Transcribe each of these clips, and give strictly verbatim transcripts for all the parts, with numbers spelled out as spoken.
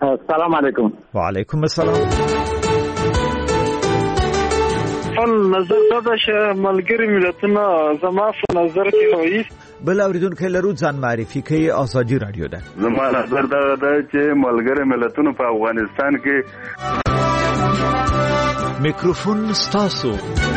سلام علیکم. وعلیکم السلام. خپل نظر دا چې ملګری ملتونه زما په نظر کې وایي بل اوریدونکو لرو ځان معرفي کوي. ازادي رادیو ده. زما نظر دا ده چې ملګری ملتونه په افغانستان کې میکروفون ستاسو.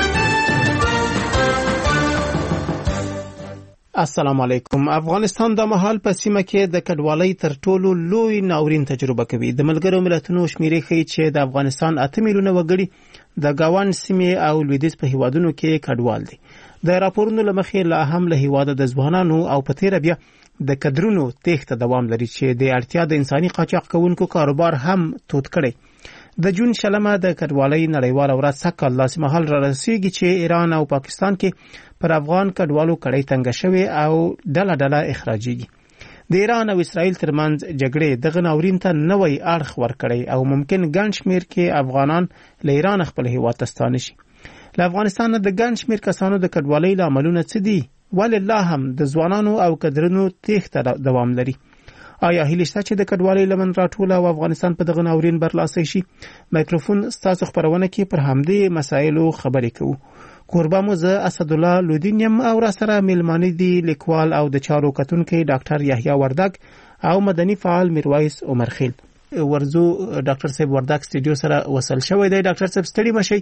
السلام علیکم. افغانستان د مهال په سیمه کې د کډوالۍ تر ټولو لوی ناورین تجربه کوي. د ملګرو ملتونو شمیرې ښیي چې د افغانستان اته میلیونه وګړي د ګاوان سیمې او لویدیځ په هیوادونو کې کډوال دي. د راپورونو لمخې لا هم له هیواده د ځوانانو او په تیر بیا د کډرونو تېښته دوام لري چې د اړتیا د انساني قاچاق کوونکو کاروبار هم تود کړي. د جون شلمه د کډوالۍ نړیواله ورځ سکه لاس مهال را رسیږي چې ایران او پاکستان کې پر افغان کډوالو کړي تنګ شوی او ډله ډله اخراجيږي. د ایران او اسرائیل ترمنځ جګړې دغه ناورین ته نوې اړخ ورکړي او ممکن ګڼ شمیر کې افغانان له ایران خپل هیواد ته ستانه شي. له افغانستان د ګڼ شمیر کسانو د کډوالۍ لاملونه څه دي؟ ولې لا هم د ځوانانو او کډرونو تېښته دوام لري؟ آیا هیله شته چې د کډوالۍ لمن راټوله او افغانستان په دغه ناورین برلاسي شي؟ مایکروفون ستاسو خبرونه کې پر همدې مسایلو خبرې کوو. کوربه مو زه اسدالله لودین یم او را سره میلمانه دي لیکوال او د چارو کتونکي ډاکټر یحیی وردګ او مدني فعال میرویس عمرخیل. ورزو ډاکټر صاحب وردګ سټوډیو سره وصل شوی دی. ډاکټر صاحب ستړي مشي.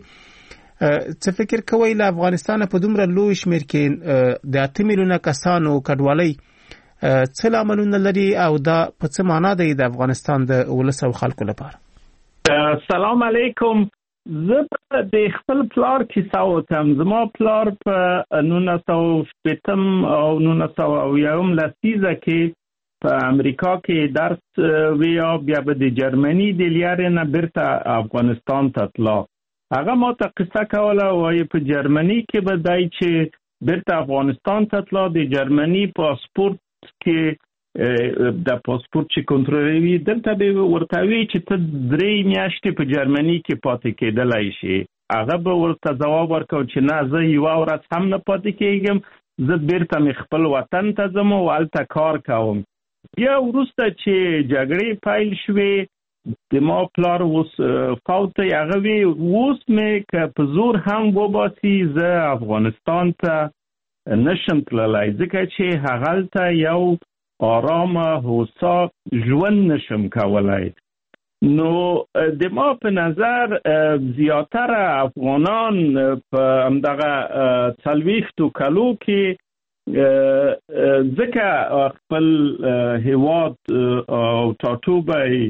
څه فکر کوئ له افغانستان په دومره لوی شمیر کې د اته میلیونه کسانو کډوالۍ څه لاملونه لري او دا په څه معنا دی د افغانستان د ولس او خلکو لپاره؟ السلام علیکم. زه د خپل پلار کیسه وکم. زما پلار په نولس سوه شپږم او نولس سوه اویایم لسیزه کې په امریکا کې درس ویا بیا به د جرمني د لیارې نه بیرته افغانستان ته تلو. هغه ما ته قصه کوله وایي په جرمني کې به دی چې بیرته افغانستان ته تلو د جرمني پاسپورت کې د پاسپورت چې کنټرولوي دلته به ورته وی چې ته درې میاشتې په جرمني کې پاتې کېدلای شي. هغه به ورته ځواب ورکړ چې نه زه یوه ورځ هم نه پاتې کېږم، زه بیرته مې خپل وطن ته ځم او هلته کار کوم. بیا وروسته چې جګړې پیل شوې د ما پلار اوس فوت دی. هغه وی اوس مې که په زور هم وباسي زه افغانستان ته نشم تللی ځکه چې هغلته یو آرامه هوسا ژوند نشم کولای. نو د ما په نظر زیاتره افغانان په همدغه څلوېښتو کلو کې ځکه خپل هیواد او ټاټوبی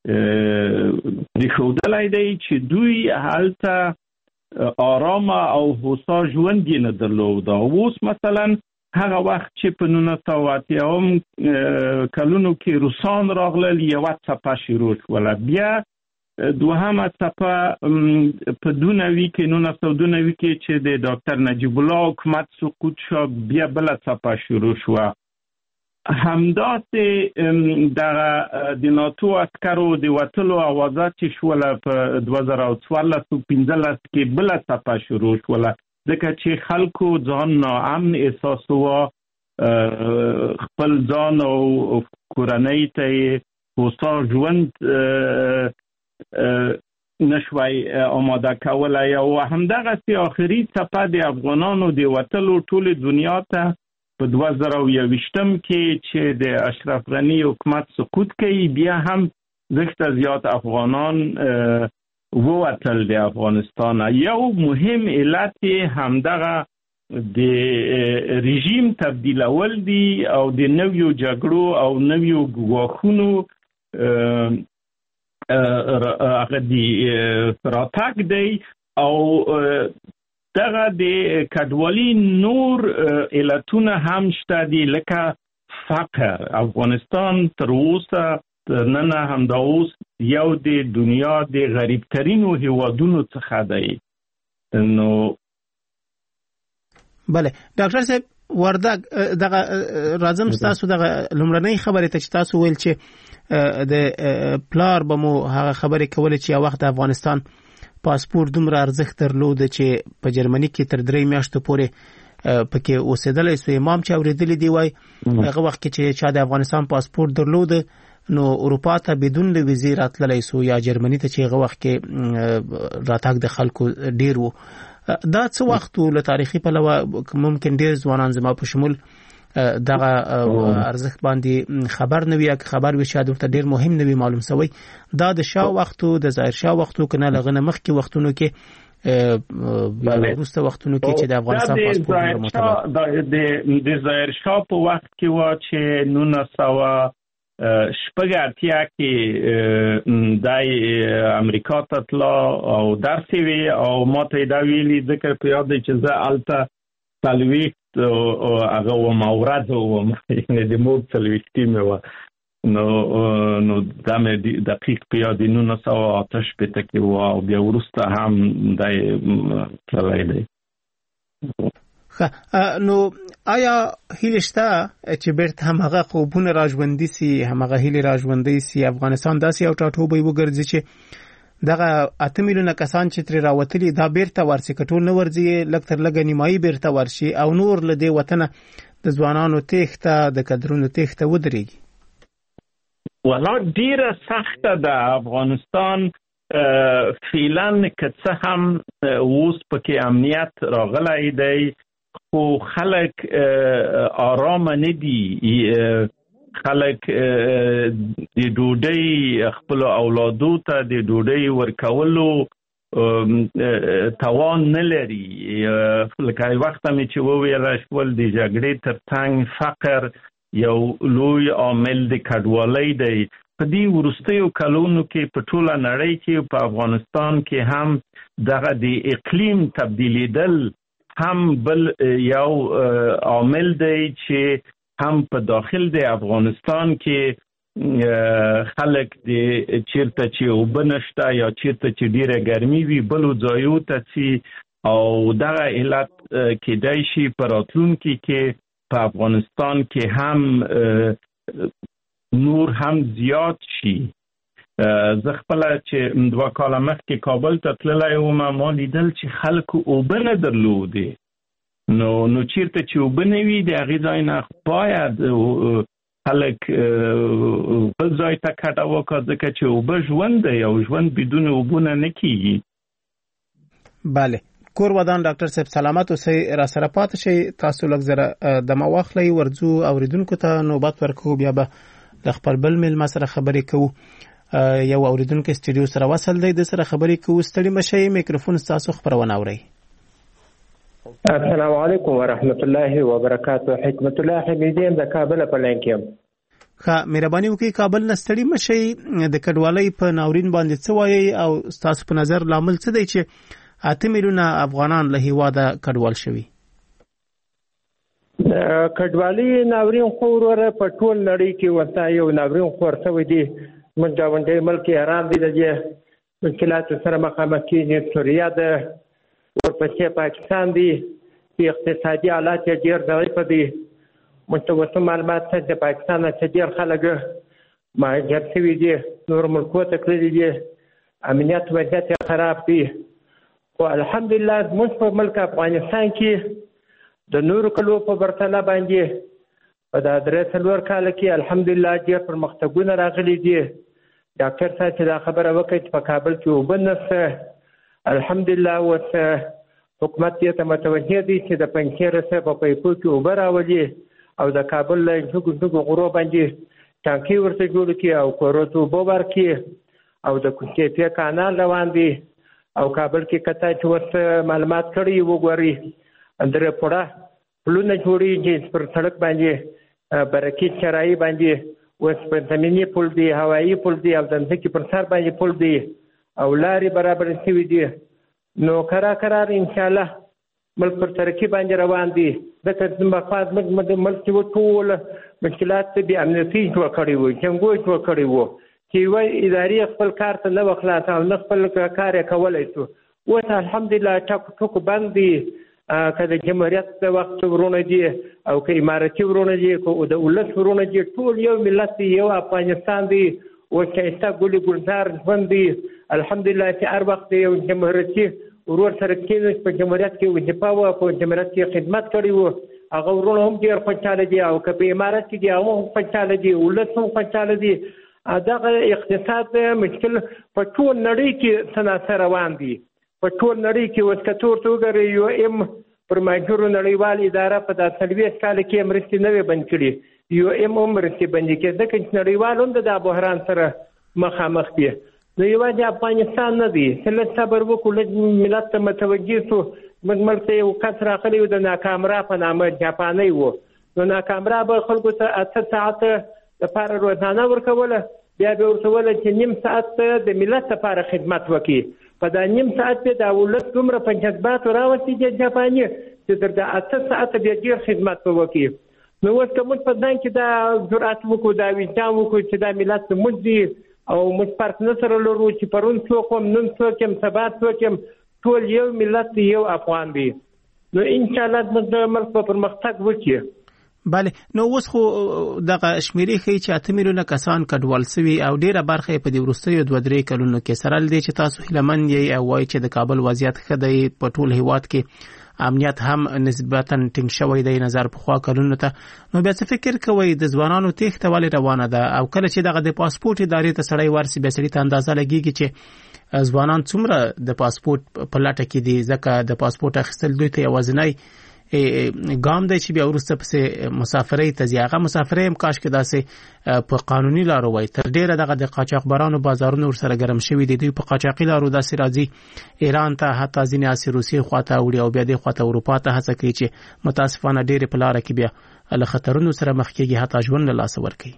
پرېښودلی دی چې دوی هلته آرامه او هوسا ژوند یې نه درلوده. اوس مثلا هغه وخت چې په نولس سوه اتیایم کلونو کې روسان راغلل یوه څپه شروع شوله. بیا دوهمه څپه په دوه نوي کې نولس سوه دوه نوي کې چې د ډاکټر نجیب الله حکومت سقوط شو بیا بله څپه شروع شوه. همداسې دغه د ناتو عسکرو د وتلو اوازه چې شوله په دوه زره او څوارلس او پنځلس کې بله څپه شروع شوله ځکه چې خلکو ځان ناامن احساسوه، خپل ځان او کورنۍ ته یې هوسا ژوند نشوی آماده کولی. او همدغسې آخري څپه د افغانانو د وتلو ټولې دنیا ته په دوه زره او یوویشتم کې چې د اشرف غني حکومت سقوط کوي بیا هم زښته زیات افغانان ووتل د افغانستان. یو مهم علت همدغه د رژیم تبدیلول دي او د نویو جګړو او نویو ګواښونو هغه دی راتګ دی. او دغه د کډوالۍ نور علتونه هم شته دي لکه فقر. افغانستان تر اوسه تر ننه همدا اوس یو د دنیا د غریبترینو هیوادونو څخه دی. نو بله ډاکټر صاحب وردګ دغه راځم تاسو دغه لومړنۍ خبرې ته چې تاسو ویل چې د پلار به مو هغه خبرې کولې چې یو وخت د افغانستان پاسپورت دومره ارزښت درلود چې په جرمني کې تر درې میاشتو پورې پکې اوسېدلی سو امام چې اوریدلی دی وای هغه وخت کې چې چا د افغانستان پاسپورت درلود نو اروپا ته بدون له ویزې راتللی سو یا جرمني ته چې هغه وخت کې راتګ د خلکو ډیر وو. دا څه وخت له تاریخي پلوه ممکن ډیر ځوانان زما په شمول دغه ارزښت باندې خبر نه وي، خبر وي شاید ورته ډیر مهم نه وي معلوم سوی. دا د شاه وختو د ظاهر شاه وختو کنه لغنه مخکې وختونو کې یا وروسته وختونو کې چې د افغانستان پاسپورت مطلب د ظاهر شاه په وخت کې و چې نولس سوه شپږ اتیا کې دای امریکا ته تلو او درس وی او ماته دا ویلي ذکر په یاد چې زه الته تلويخت او هغه و مورد او د مور تلويختي مې و نو نو دا مې دقیق په یاد نولس سوه اته شپېته کې و او بیا وروسته هم دای تللی دی. نو آیا هیله شته چې بیرته هم هغه خوبونه راژوندي سي، هم هغه هیله راژوندي سي افغانستان داسې یو ټاټوبی وګرځي چې دغه اته میلیونه کسان چې تر راوتلي دا بیرته ورسي کټول نه ورځي لکه تر لګ نیمایي بیرته ورشي او نور له دې وطن د ځوانانو تخته د کډرونو تخته ودرېږي؟ ولا ډیره سخته ده. افغانستان فعلا که څه هم اوس پکې امنیت راغلی دی خو خلک آرام نه دي. خلک د ډوډۍ خپل اولادو ته د ډوډۍ ورکولو توان نه لري. لکه وخت مې چې وویل شول د جګړې ترڅنګ فقر یو لوی عامل د کډوالۍ دی. په دې وروستیو کلونو کې په ټوله نړۍ کې په افغانستان کې هم دغه د اقلیم تبدیلیدل هم بل یو عامل دی چې هم په داخل د افغانستان کې خلک د چیرته چې اوبه نشته یا چیرته چې ډیره ګرمي وي بلو ځایو ته ځي او دغه علت کېدای شي په راتلونکي کې په افغانستان کې هم نور هم زیات شي. زه خپل چې دوه کاله مخکې کابل ته تللی وم ما لیدل چې خلکو اوبه نه درلودې. نو نو چیرته چې اوبه نه وي د هغې ځای نه باید خلک بل ځای ته کډه وکړه ځکه چې اوبه ژوند دی او ژوند بدون اوبه نه کېږي. بله کور ودان ډاکټر صاحب سلامت اوسئ، را سره پاتې شئ. تاسو لږ زره دمه واخلئ ورځو اوریدونکو ته نوبت ورکوو بیا به د خپل بل میلمه سره خبرې کوو. یو اوریدونکو سټوډیو سره وصل دی د سره خبرې کوو. ستړي مشئ میکروفون ستاسو خبرونه اورئ. السلام علیکم ورحمت الله وبرکاته. حکمت الله حمیدی د کابل په لاین کې یم. ښه مهرباني وکړئ کابل نه ستړي مشئ. د کډوالۍ په ناورین باندې څه وایي او ستاسو په نظر لامل څه دی چې اته میلیونه افغانان له هیواده کډوال شوي؟ کډوالۍ ناورین خو وروره په ټول نړۍ کې ورته یو ناورین خور شوی دی. موږ ګاونډی ملک ایران دی د مشکلاتو سره مخامخ کېږي. سوریه ده، ورپسې پاکستان دی چې اقتصادي حالات یې ډېر ضعیفه دي. متوسط معلومات څه د پاکستان نه چې ډېر خلک مهاجر شوي دي نور ملکو ته تللي دي. امنیت وضعیت یې خراب دی. خو الحمدلله زموږ په ملک افغانستان کې د نورو کلو په پرتله باندې په دا درې څلور کاله کې الحمدلله ډېر پرمختګونه راغلي دي. ډاکټر صاحب چې دا خبره وکړه چې په کابل کې اوبه نشته الحمدلله اوس حکومت دې ته متوجه دی چې د پنجشیر څخه په پیپو کې اوبه راولي او د کابل له ځګو ځګو غرو باندې ټانکي ورته جوړ کړي او کورو ته اوبه ورکړي او د کوڅې کانال روان دی او کابل کې کته چې ورته معلومات کړي وګوري اندره پړه پلونه جوړیږي پر سړک باندې برکت چرای باندې اوس په زمینی پل دی، هوایي پل دی او د ځمکې پر سر باندې پل دی او لارې برابر شوي دي. نو کرا کرار ان شاء الله ملک پر ترقی باندې روان دي. ځکه مفاد ملک ملک چې ټول مشکلات ته بیا امنیتي جوړ کړي وو، جنګو جوړ کړي وو چې وای ادارې خپل کار ته نه وخلاص او نه خپل کار کولای شو. اوس الحمدلله ټاک ټوک باندې کله جمهوریت د وخت ورونه دي او که امارتي ورونه دي او د ولس ورونه دي ټول یو ملت دی، یو افغانستان دی او چې استا ګولي ګلزار ژوند دی. الحمدلله چې هر وخت یو جمهوریتي ورور سره کېناست په جمهوریت کې وظیفه وه په جمهوریت کې خدمت کړی و هغه ورونه هم ډېر خوشحاله دي او که په امارت کې دي هغه هم خوشحاله دي ولس هم خوشحاله دي دغه اقتصاد مشکل په ټول نړۍ کې تناسه روان دي په ټول نړۍ کې اوس که ته ورته وګورې یو ایم پر ماجورو نړیوال اداره په دا څلوېښت کاله کې مرستې نه وې بند کړي یو ایم هم مرستې بندې کړي ځکه چې نړیوال هم د دا بحران سره مخامخ دي نو یوازې افغانستان نه دی چې لږ صبر وکړو لږ ملت ته متوجه شو موږ ملک ته یو کس راغلی و د ناکامرا په نامه جاپانی و نو ناکامرا به خلکو ته اته ساعته لپاره روزانه ورکوله بیا به ورته ویله چې نیم ساعت د ملت لپاره خدمت وکړي په دا نیم ساعت به دا ولس دومره په جذباتو راوستي چې جاپاني چې تر دا اته ساعته بیا ډېر خدمت به وکړي نو اوس که موږ په ځان کې دا جرأت وکړو دا وجدان وکړو چې دا ملت زموږ دی او موږ فرق نه سره لرو چې پرون څوک وم نن څوک یم سبا څوک یم ټول یو ملت دی یو افغان دی نو انشاءالله زموږ د ملک په پرمختګ وکړي بله نو اوس خو دغه شمیرې ښیي چې اته میلیونه کسان کډوال سوي او ډیره برخه یې په دې وروستیو دوه درې کلونو کې سره لدی چې تاسو هیلهمند یې او وایي چې د کابل وضعیت ښه دی په ټول هیواد کې امنیت هم نسبتا ټینګ شوی دی نظر په خوا کلونو ته نو بیا څه فکر کوئ د ځوانانو تېښته ولې روانه ده او کله چې دغه د پاسپورت ادارې ته سړی ورسي بیا سړي ته اندازه لګېږي چې ځوانان څومره د پاسپورت په لټه کې دي ځکه د پاسپورت اخیستل دوی ته یوازینی ګام دی چې بیا وروسته پسې مسافرۍ ته ځي هغه مسافرۍ هم کاش کې داسې په قانوني لارو وای تر ډېره دغه د قاچاقبرانو بازارونه ورسره ګرم شوي دي دوی په قاچاقي لارو داسې راځي ایران ته حتی ځینې اسې روسیې خواته وړي او بیا دې خواته اروپا ته هڅه کوي چې متاسفانه ډېرې په لاره کې بیا له خطرونو سره مخ کېږي حتی ژوند له لاسه ورکوي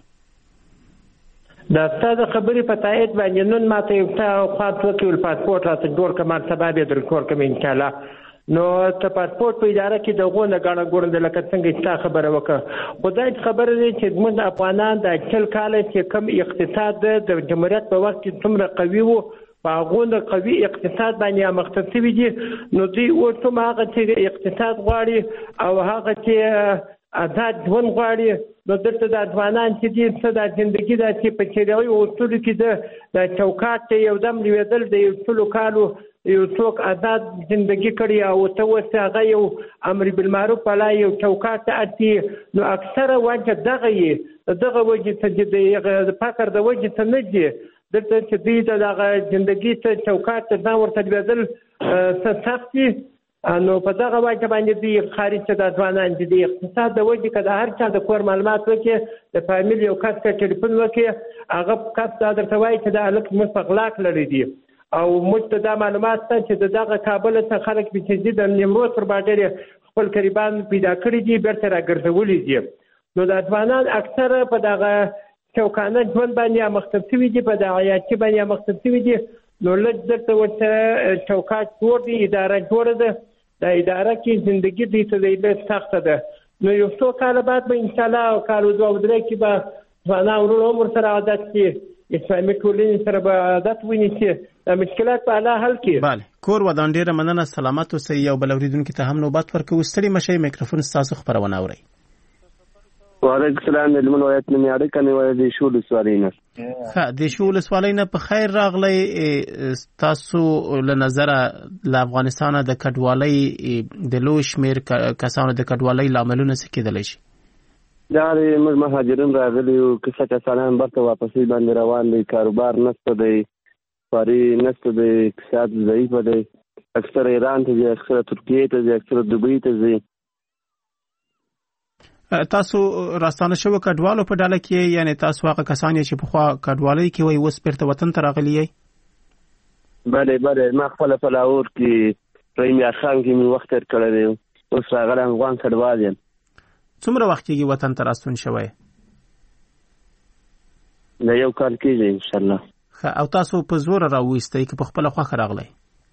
دا ستا د خبرې په تایید باندې نن ماته یو څه خواست وکړي پاسپورټ راته جوړ کړه ما سبا بیا در کور کوم انشاءالله نو ته پاسپورت په اداره کې د غو نه غاڼه ګورنده لکه څنګه چې تا خبره وکړه خدای خبره دی چې موږ افغانان د چل کاله چې کم اقتصاد د جمهوریت په وخت کې څومره قوي وو په هغه قوي اقتصاد باندې مختص وي دي نو دوی اوس هم هغه چې اقتصاد غواړي او هغه چې آزاد ژوند غواړي نو دلته د افغانان چې دي څه د ژوندۍ د چې په چیرې او اصول کې د چوکاټ یو دم لویدل د یو څلو کالو یو څوک آزاد ژوندۍ کړي او ته اوس هغه یو امر بالمعروف علی یو چوکاټ ته اړتي نو اکثره وجه دغه یې دغه وجه ته د فقر د وجه ته نه دي دلته چې دوی دغه ژوندۍ ته چوکاټ ته ځان ورته لویدل څه سخت دي نو په دغه وجه باندې دوی خارج ته د ځوانان دي د اقتصاد د وجه که د هر چا د کور معلومات وکړي د فامیل یو کس ته ټلیفون وکړي هغه کس دا درته وایي چې دا هلک موږ په غلا کړی دي او موږ ته دا معلومات شته چې د دغه کابل څخه خلک چې د نیمروز پر باندې خپل قریبان پیدا کړي دي بیرته راګرځولي دي نو د افغانان اکثره په دغه چوکانه ژوند باندې مختص شوي دي په دغه عیاشي باندې مختص شوي دي نو لږ درته ورته چوکاټ جوړ دي اداره جوړه ده د اداره کې زندگی دوی ته د سخته ده نو یو څو کاله بعد به انشاءالله او کال دوه درې کې به ځوانان ورونه هم ورسره عادت کړي اسلامي ټولنې سره به عادت ونیسي د مشکلات په اعلی حل کې بله کور ودان ډېره مننه سلامت اوسئ یو بل اورېدونکي ته هم نوبت ورکوو ستړي مه شئ میکروفون ستاسو خپرونه اورئ وعلیکم السلام د لمن ولایت نه مې اړیکه نیولې د شو ولسوالۍ نه ښه د شو ولسوالۍ نه په خیر راغلی تاسو له نظره له افغانستانه د کډوالۍ د لوی شمېر کسانو د کډوالۍ لاملونه څه کېدلی شي دا موږ مهاجرین راغلي یو کیسه کسانان برته واپسې باندې روان دي کاروبار نشته دی فاري نشته دی اقتصاد ضعیف دی اکثر ایران ته ځي اکثر ترکیې ته ځي اکثر دوبۍ ته ځي تاسو راستانه شوو کډوالو په ډله کې یعنی تاسو هغه کسان چې پخوا کډوالۍ کې وای اوس بیرته وطن ته راغلي یې بله بله ما خپله په لاهور کې پریمیر خان کې مې وخت تېر کړی دی اوس راغلی افغان کډوال یم څومره وخت کېږي وطن ته راستون شوی د یو کال کېږي انشاءالله ښه او تاسو په زوره راوویستی که په خپله خوښه راغلی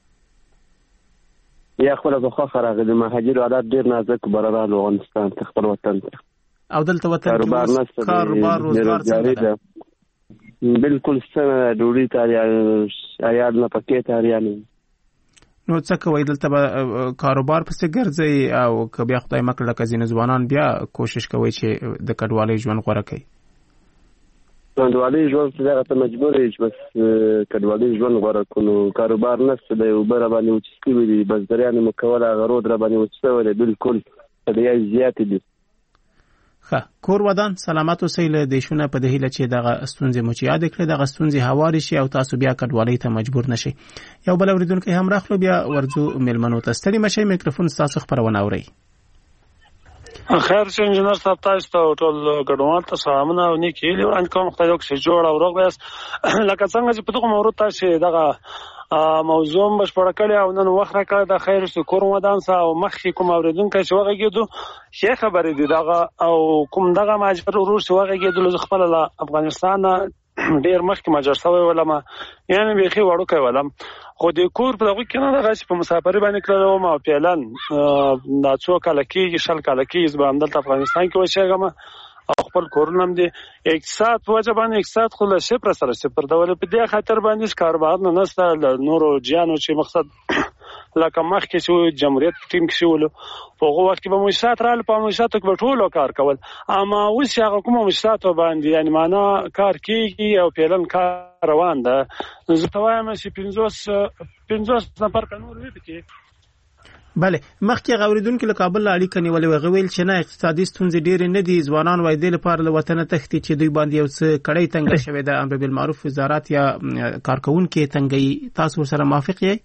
یا خپله په خوښه راغلی د مهاجرو حالات ډېر نازک بره راغلو افغانستان ته خپل وطن ته او دلته وطن کاروبار نشته کاروبار روزګار څنګه ده بلکل څنګه ډوډۍ ته اړیا عیال نه پکې ته اړیا نه نو څه کوئ دلته به کاروبار پسې ګرځئ او که بیا خدای مه کړه که ځینې ځوانان بیا کوشش کوئ چې د کډوالۍ ژوند غوره کوي کډوالي ژوند څخه ته مجبور یې چې بس کډوالي ژوند غوره کړو، کاروبار نشته دی، اوبه را باندې وچې شوي دي، بزګریان مو کول هغه رود را باندې وچ شوی دی، بالکل طبیعي زیاتې دي. ښه کور ودان سلامت اوسئ. له دیشونه په دې هیله چې دغه ستونزې مو چې یاد کړئ دغه ستونزې هوارې شي او تاسو بیا کډوالۍ ته مجبور نشئ. یو بل اورېدونکی هم راخلو بیا ورځو میلمنو ته. ستړي مه شئ، میکروفون ستاسو خپرونه اورئ. خیر چې انجینر صاحب تاسو ته ټول ګډونوال ته سلامونه او نیک هیلې وړاندې کوم. خدای دې وکړي جوړ او روغ یاست. لکه څنګه چې په دغه موضوع تاسو دغه موضوع بشپړه کړې او نن وخت راکړی د خیر چې کور ودان سه او مخکې کوم اورېدونکی چې وغږېدو ښې خبرې دي دغه او کوم دغه مهاجر ورور چې وغږېدلو زه خپله له افغانستانه ډېر مخکې مهاجر شوی ولم، یعنې بیخي وړوکی ولم، خو د کور په دغه کې نه دغه چې په مسافرۍ باندې تللی وم او فعلا دا څو کاله کېږي شل کاله کېږي زه به همدلته افغانستان کې اوسېږم او خپل کورونه هم دي. اقتصاد په وجه باندې اقتصاد خو له صفر سره صفر دی، ولې په دې خاطر باندې چې کاروبارونه نشته له نورو جیانو چې مقصد لکه مخکې چې جمهوریت ټیم کې شولو په هغه وخت کې به مؤسسات راغلل، په مؤسساتو کې به ټولو کار کول، اما اوس چې هغه کومه مؤسساتو باندې یعنې معنا کار کېږي او فعلا کار روان ده. زه ته وایم چې پنځوس پنځوس نفر که نور وي پکې. بله مخکې هغه اورېدونکي له کابل له اړیکه نیولې وه، هغه ویل چې نه اقتصادي ستونزې ډېرې نه دي، ځوانان وایي دې لپاره له وطنه تښتي چې دوی باندې یو څه کړۍ تنګه شوې ده، امر بالمعروف وزارت یا کارکوونکي تنګوي. تاسو ورسره موافق یئ؟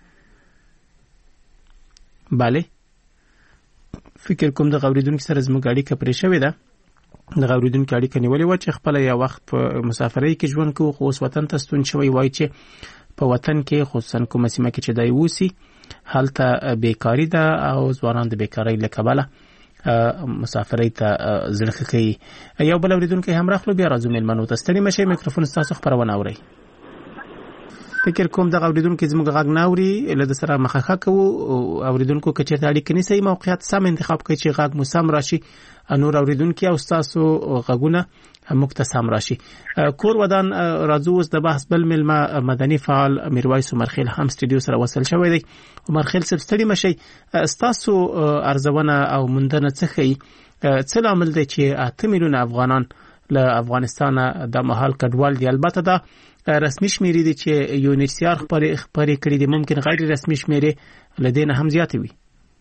بله فکر کوم دغه اورېدونکي سره زموږ اړیکه پرې شوې ده. دغه اورېدونکي اړیکه نیولې وه چې خپله یو وخت په مسافرۍ کې ژوند کوو خو اوس وطن ته ستون شوی، وایي چې په وطن کې خصوصا کومه سیمه کې چې دی اوسي هلته بیکاري ده او ځوانان د بیکارۍ له کبله مسافرۍ ته زړه ښه کوي. یو بل اورېدونکی هم راخلو بیا راځو میلمنو ته. ستړي مه شئ، میکروفون ستاسو خپرونه اورئ. فکر کوم دغه اورېدونکي زموږ غږ نه اوري، له ده سره مخه کوو. اورېدونکو که چېرته اړیکه نیسئ موقعیت سم انتخاب کړئ چې غږ مو سم راشي، نور اورېدونکي او ستاسو غږونه موږ ته سم راشي. کور ودان راځو اوس د بحث بل میلمه مدني فعال میرویس عمرخیل هم سټډیو سره وصل شوی دی. عمرخیل صاحب ستړي مه شئ، ستاسو ارزونه او موندنه څه ښیي؟ څه لامل دی چې اته میلیونه افغانان له افغانستانه د مهال کډوال دي؟ البته دا رسمي شمیرې دي چې یونیسیار خپرې کړي دي، ممکن غیر رسمي شمیرې له دې نه هم زیاتې وي.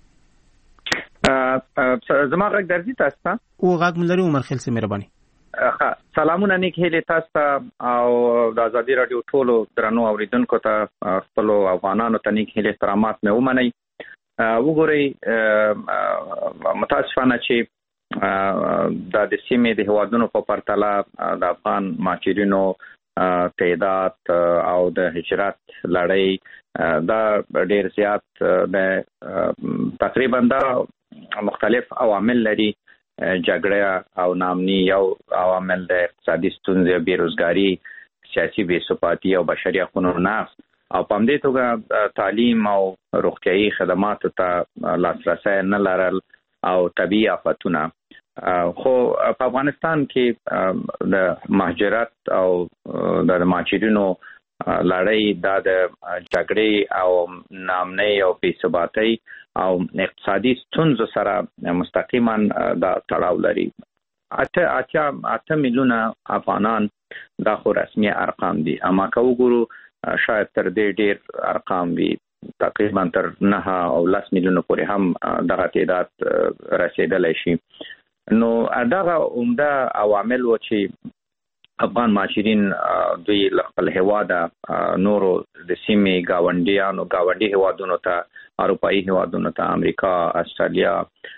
زما غږ درځي تاسو ته؟ او غږ مو لري عمرخیل صاحب مهرباني. سلامونه نیک هیلې تاسو ته او د ازادي راډیو ټولو درنو اوریدونکو ته خپلو افغانانو ته نیک هیلې احترامات مې ومنئ. وګورئ متاسفانه چې دا د سیمې د هیوادونو په پرتله د افغان مهاجرینو تعداد او د هجرت لړۍ دا ډېر زیات دی. تقریبا دا مختلف عوامل لري، جګړه او ناامني یو عوامل د اقتصادي ستونزې، بیروزګاري، سیاسي بې ثباتي او بشري حقوقو نقض او په همدې توګه تعلیم او روغتیايي خدماتو ته لاسرسی نه لرل او طبیعي آفتونه. خو په افغانستان کې د مهاجرت او د مهاجرینو لړۍ دا د جګړې او ناامنۍ او بې ثباتۍ او اقتصادي ستونزو سره مستقیما دا تړاو لري. اته اته اته میلیونه افغانان دا خو رسمي ارقام دي، اما که وګورو شاید تر دې ډېر ارقام وي، تقریبا تر نه او لس میلیونه پورې هم دغه تعداد رسیدلی شي. نو دغه عمده عوامل و چې افغان مهاجرین دوی له خپل هیواده نورو د سیمې ګاونډیانو ګاونډي هیوادونو ته، اروپایي هیوادونو ته، امریکا، استرالیا،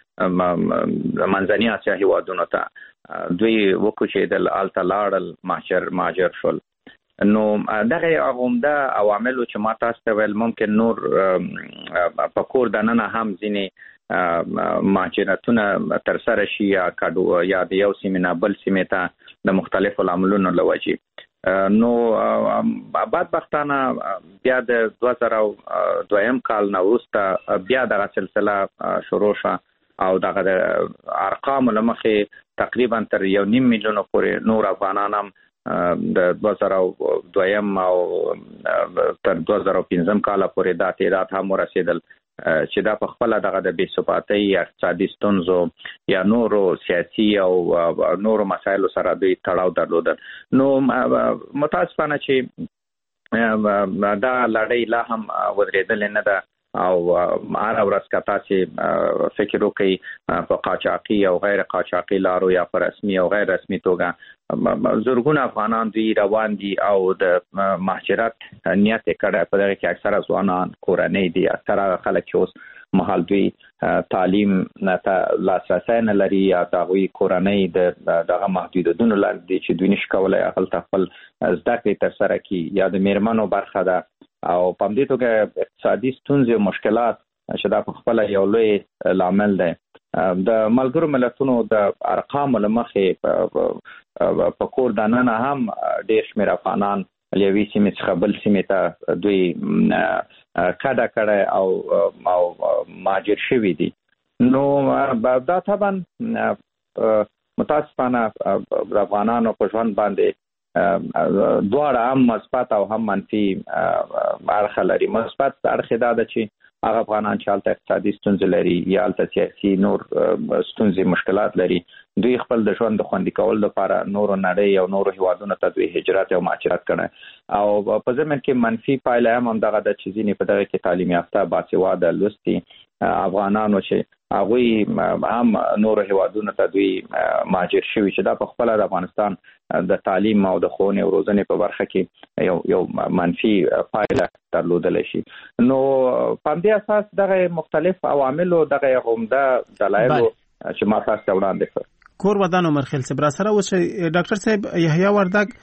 منځنۍ اسیا هیوادونو ته دوی وکوچېدل، هلته لاړل، مهاجر مهاجر شول. نو دغه عمده عواملو چې ما تاسو ته ویل ممکن نور په کور دننه هم ځینې مهاجرتونه ترسره شي یا کډو یا د یو سیمې نه بل سیمې ته د مختلفو لاملونو له وجې. نو بدبختانه بیا د دوه زره دویم کال نه وروسته بیا دغه سلسله شروع شوه او دغه د ارقامو له مخې تقریبا تر یو نیم میلیونه پورې نور افغانان هم د دوه زره دویم او تر دوه زره پنځم کاله پورې دا تعداد هم ورسېدل چې دا په خپل دغه د بې ثباتۍ اقتصادي ستونزو یا نورو سیاسي او نورو مسایلو سره دوی تړاو درلودل. نو متاسفانه چې دا لړۍ لا هم ودرېدلې نه ده او هر ورځ که تاسې فکر وکړئ په قاچاقي او غیر قاچاقي لارو یا په رسمي او غیر رسمي توګه زرګونه افغانان دوی روان دي او د مهاجرت نیت یې کړی. په دغه کې اکثره ځوانان کورنۍ دي، اکثره خلک چې اوس مهال دوی تعلیم ته لاسرسی نه لري یا د هغوی کورنۍ د دغه محدودیتونو لاندې دي چې دوی نشي کولی هلته خپل زده کړې ترسره کړي، یا د میرمنو برخه ده. او په همدې توګه اقتصادي ستونزې او مشکلات چې دا په خپله یو لوی لامل دی. د ملګرو ملتونو د ارقامو له مخې په کور دننه هم ډېر شمېر افغانان له یوې سیمې څخه بل سیمې ته دوی کډه کړی او او مهاجر شوي دي. نو دا طبعا متاسفانه د افغانانو په ژوند باندې دواړه هم مثبت او هم منفي اړخ لري. مثبت اړخ دا ده چې هغه افغانان چې هلته اقتصادي ستونزې لري یا هلته سیاسي نور ستونزې مشکلات لري، دوی خپل د ژوند د خوندي کولو لپاره نورو نړۍ او نورو هیوادونو ته دوی هجرت او مهاجرت کړی. او په ضمن کې منفي پایله هم همدغه ده چې ځینې په دغه کې تعلیم یافته باسواده لوستي افغانانو چې هغوی هم نورو هیوادونو ته دوی مهاجر شوي چې دا په خپله د افغانستان د تعلیم او د ښوونې او روزنې په برخه کې یو یو منفي پایله درلودلی شي. نو په همدې اساس دغه مختلف عواملو دغه عمده دلایلو چې ما تاسو ته وړاندې کړ. کور ودان عمر خیل صاحب را سره اوس ډاکټر صاحب یحیی وردګ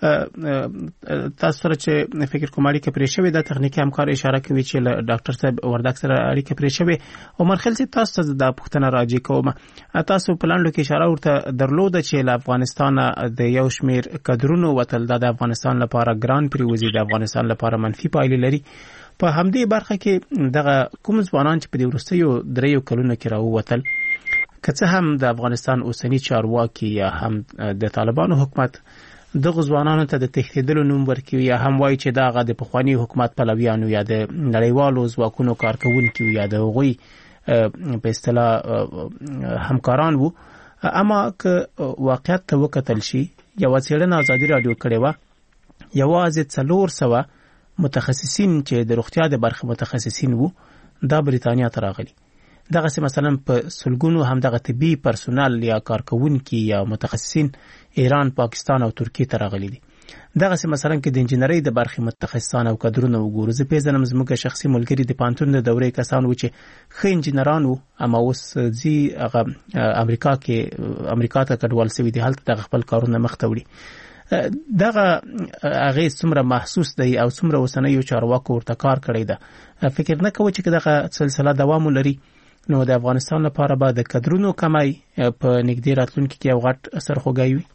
تاسو سره چې فکر کوم اړیکه پرې شوې د تخنیکی همکار اشاره کوي چې ډاکټر صاحب وردګ سره اړیکه پرې شوې. عمر خیل صاحب تاسو ته د پښتنه راځي کوم تاسو په لاندې کې اشاره ورته درلوده چې له افغانستان د یو شمیر کډرونو وتل د افغانستان لپاره ګران پریوزي د افغانستان لپاره منفي پایلې لري. په همدې برخه کې دغه کوم ځوانان چې په دې وروستیو دریو کلونو کې راووتل، که څه هم د افغانستان اوسنی چارواکي یا هم د طالبانو حکومت دغه ځوانانو ته د تښتېدلو نوم ورکوي یا هم وایي چې دغه د پخواني حکومت پلویانو یا د نړیوالو ځواکونو کارکوونکي یا د هغوی په اصطلاح همکاران وو، اما که واقعیت ته وکتل شي یوه څېړنه ازادي راډیو کړې وه، یوازې څلور سوه متخصصین چې د روغتیا د برخې متخصصین وو دا بریتانیا ته راغلي. دغه مثلا په سلګونو هم دغه طبي پرسونل یا کارکونکي یا متخصصین ایران، پاکستان او ترکیه ته راغلي دي. دغه مثلا کې د انجنیری د برخې متخصصان او کادرونه وګورو. زه پیژنم زموږ شخصي ملګری د پانتون د دورې کسان و چې ښه انجنیران وو، اما اوس ځي هغه امریکا کې امریکا ته کډوال شوي دي، هلته دغه خپل کارونه مخ ته وړي. دغه هغه څومره محسوس دی او څومره اوسنیو چارواکو ورته کار کړی ده، فکر نه کوي چې دغه سلسله دوام ولري. نو د افغانستان لپاره به د کډرونو کمای په نږدې راتلونکي کې یو غټ سرخوږی وي.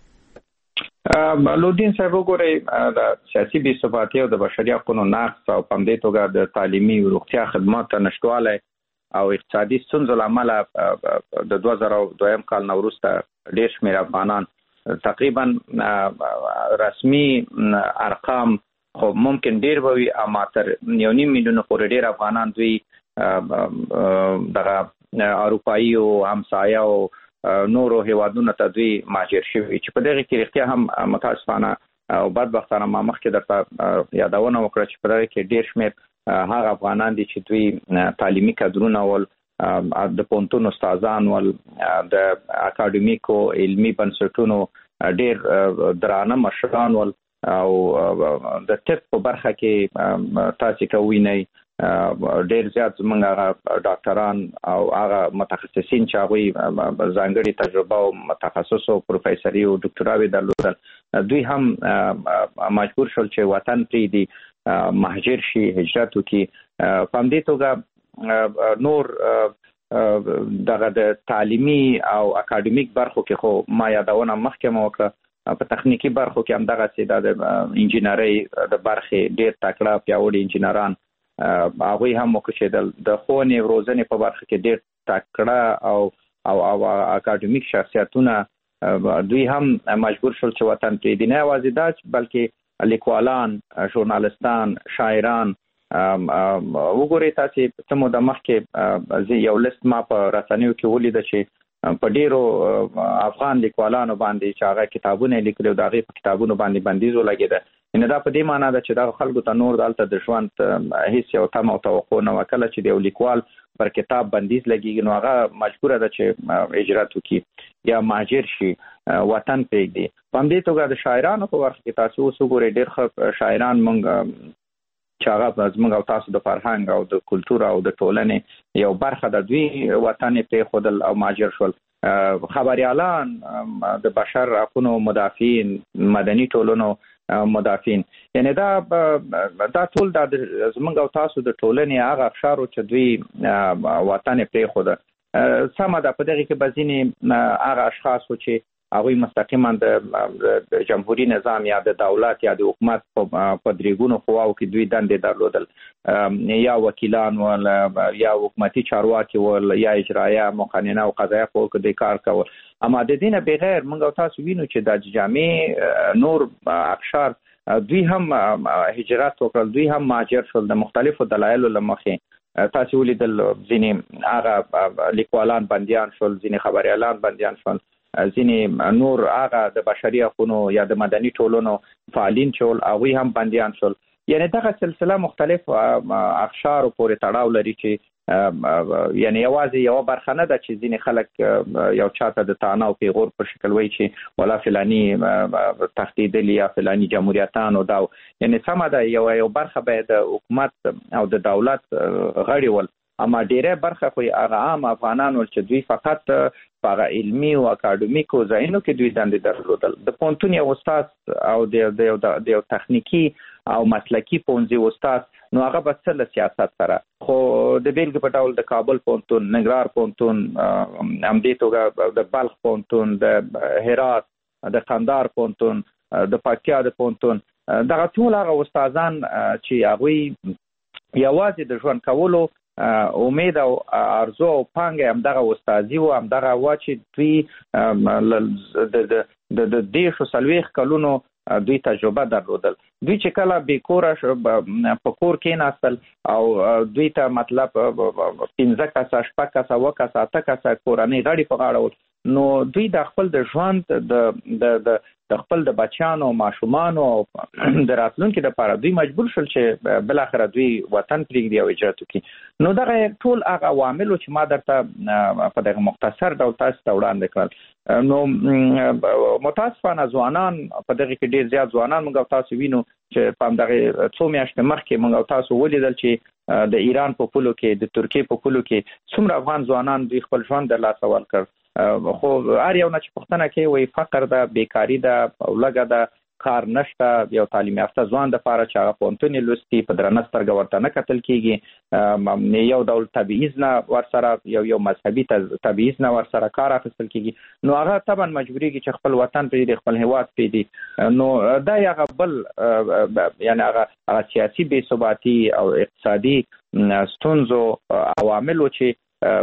لودین صاحب وګورئ، د سیاسي بې ثباتۍ او د بشري حقوقو نقض او په همدې توګه د تعلیمي روغتیا خدماتو نشتوالی او اقتصادي ستونزو له امله د دوه زره دویم کال نه وروسته ډېر شمېر افغانان تقریبا رسمي ارقام خو ممکن ډېر به وي، اما تر یو نیم میلیونه پورې ډېر افغانان دوی دغه اروپایي او همسایه او نورو هیوادونو ته دوی مهاجر شوي چې په دغه کې رښتیا هم متاسفانه او بدبختانه ما مخکې درته یادونه وکړه چې په دغه کې ډېر شمېر هغه افغانان دي چې دوی تعلیمي کادرونه ول، د پوهنتون استادان ول، د اکاډمیکو علمي بنسټونو ډېر درانه مشران ول، او د طب په برخه کې تاسې که وینئ ډېر زیات زموږ هغه ډاکټران او هغه متخصصین چې هغوی ځانګړې تجربه او متخصص او پروفیسري او ډاکټراوې درلودل، دوی هم مجبور شول چې وطن پرېږدي، مهاجر شي، هجرت وکړي. په همدې توګه نور دغه د تعلیمي او اکاډمیک برخو کې خو ما یادونه مخکې مو وکړه، په تخنیکی برخو کې هم دغسې د انجینرۍ د برخې ډېر تکړه پیاوړي انجینران هغوی هم وکشېدل. د ښوونې او روزنې په برخه کې ډېر تکړه او او او اکاډمیک شخصیتونه دوی هم مجبور شول چې وطن پرېږدي. نه یوازې دا بلکې لیکوالان، ژورنالستان، شاعران وګورئ تاسو څه مو د مخکې یو لیست ما په رسنیو کې ولید چې په ډیرو افغان لیکوالانو باندې چې هغه کتابونه لیکلي او د هغې په کتابونو باندې بندیز ولګېده یعنې دا په دې معنا ده چې دغه خلکو ته نور دلته د ژوند هیڅ یو تمه او توقع نه وه. کله چې د یو لیکوال پر کتاب بندیز لګېږي نو هغه مجبوره ده چې هجرت وکړي یا مهاجر شي، وطن پرېږدي. په همدې توګه د شاعرانو په برخه کې تاسو اوس وګورئ ډېر ښه شاعران موږ چې هغه زموږ او تاسو د فرهنګ او د کلتور او د ټولنې یو برخه د دوی وطن یې پرېښودل او مهاجر شول. خبریالان، د بشر حقونو مدافعین، مدني ټولنو مدافعین، یعنی دا دا ټول د زموږ او تاسو د ټولنې هغه افشارو چې دوی وطن یې پرېښوده. سمه ده په دغې کې به ځینې هغه اشخاص و چې هغوی مستقیما د جمهوري نظام یا د دولت یا د حکومت په دریګونو قواو کې دوی دندې درلودل، یا وکیلان ول یا حکومتي چارواکي ول یا اجرایه مقننه او قضایه قوه کې دوی کار کول. اما د دې نه بغیر موږ او تاسو وینو چې د جامع نور اقشار دوی هم هجرت وکړل، دوی هم مهاجر شول د مختلفو دلایلو له مخې. تاسو ولیدل ځینې هغه لیکوالان بندیان شول، ځینې خبریالان بندیان شول، ځینې نور هغه د بشري حقونو یا د مدني ټولنو فعالین چې ول هغوی هم بندیان شول. یعنی دغه سلسله مختلف اقشارو پورې تړاو لري چې یعنی یوازې یوه برخه نه ده چې ځینې خلک یو چاته د طعنه او پیغور په شکل وایي چې ولا فلاني تښتېدلي یا فلاني جمهوریتانو دا، یعنی سمه ده یو یو برخه به د حکومت او د دولت غړي ول، اما ډیره برخه خو هغه عام افغانان ول چې دوی فقط په هغه علمي او اکاډمیکو ځایونو کې دوی دندې درلودل. د پوهنتون یو استاد او د یو تخنیکي او مسلکي پوهنځي استاد نو هغه به څه له سیاست سره، خو د بیلګې په ډول د کابل پوهنتون، ننګرهار پوهنتون، همدې توګه د بلخ پوهنتون، د هرات، د قندهار پوهنتون، د پکتیا د پوهنتون، دغه ټول هغه استادان چې هغوی یوازې د ژوند کولو امید او ارزو او پانګه همدغه استادي و، همدغه وا چې دوی د دېرشو څلوېښت کلونو دوی تجربه درلودل. دوی چې کله بېکوره په کور کېناستل او دوی ته مطلب پنځه کسه، شپږ کسه، اووه کسه، اته کسه کورنۍ غړي په غاړه ول، نو دوی د خپل د ژوند د د خپل د بچیانو، ماشومانو او د راتلونکي لپاره دوی مجبور شول چې بل اخره دوی وطن پرېږدي او هجرت وکړي. نو دغه ټول هغه عواملو چې ما درته په دغه مختصر ډول تاسو ته وړاندې کړل. نو متاسفانه ځوانان په دغه کې ډېر زیات ځوانان موږ او تاسو وینو چې په همدغه څو میاشتې مخکې موږ او تاسو ولیدل چې د ایران په پولو کې، د ترکیې په پولو کې څومره افغان ځوانان دوی خپل ژوند د لاسه ورکړ. خو هر یو نه چې پوښتنه کوي وایي فقر ده، بیکاري ده او لږه ده، کار نشته. یو تعلیم یافته ځوان دپاره چې هغه پوهنتون یې لوستي په درنه سترګه ورته نه کتل کېږي، یو ډول تبعیض نه ورسره، یو یو مذهبي تبعیض نه ورسره کار اخیستل کېږي، نو هغه طبعا مجبورېږي چې خپل وطن پرېږدي، خپل هېواد پرېږدي. نو دا هغه بل یعنې هغه هغه سیاسي بې ثباتي او اقتصادي ستونزو عواملو چې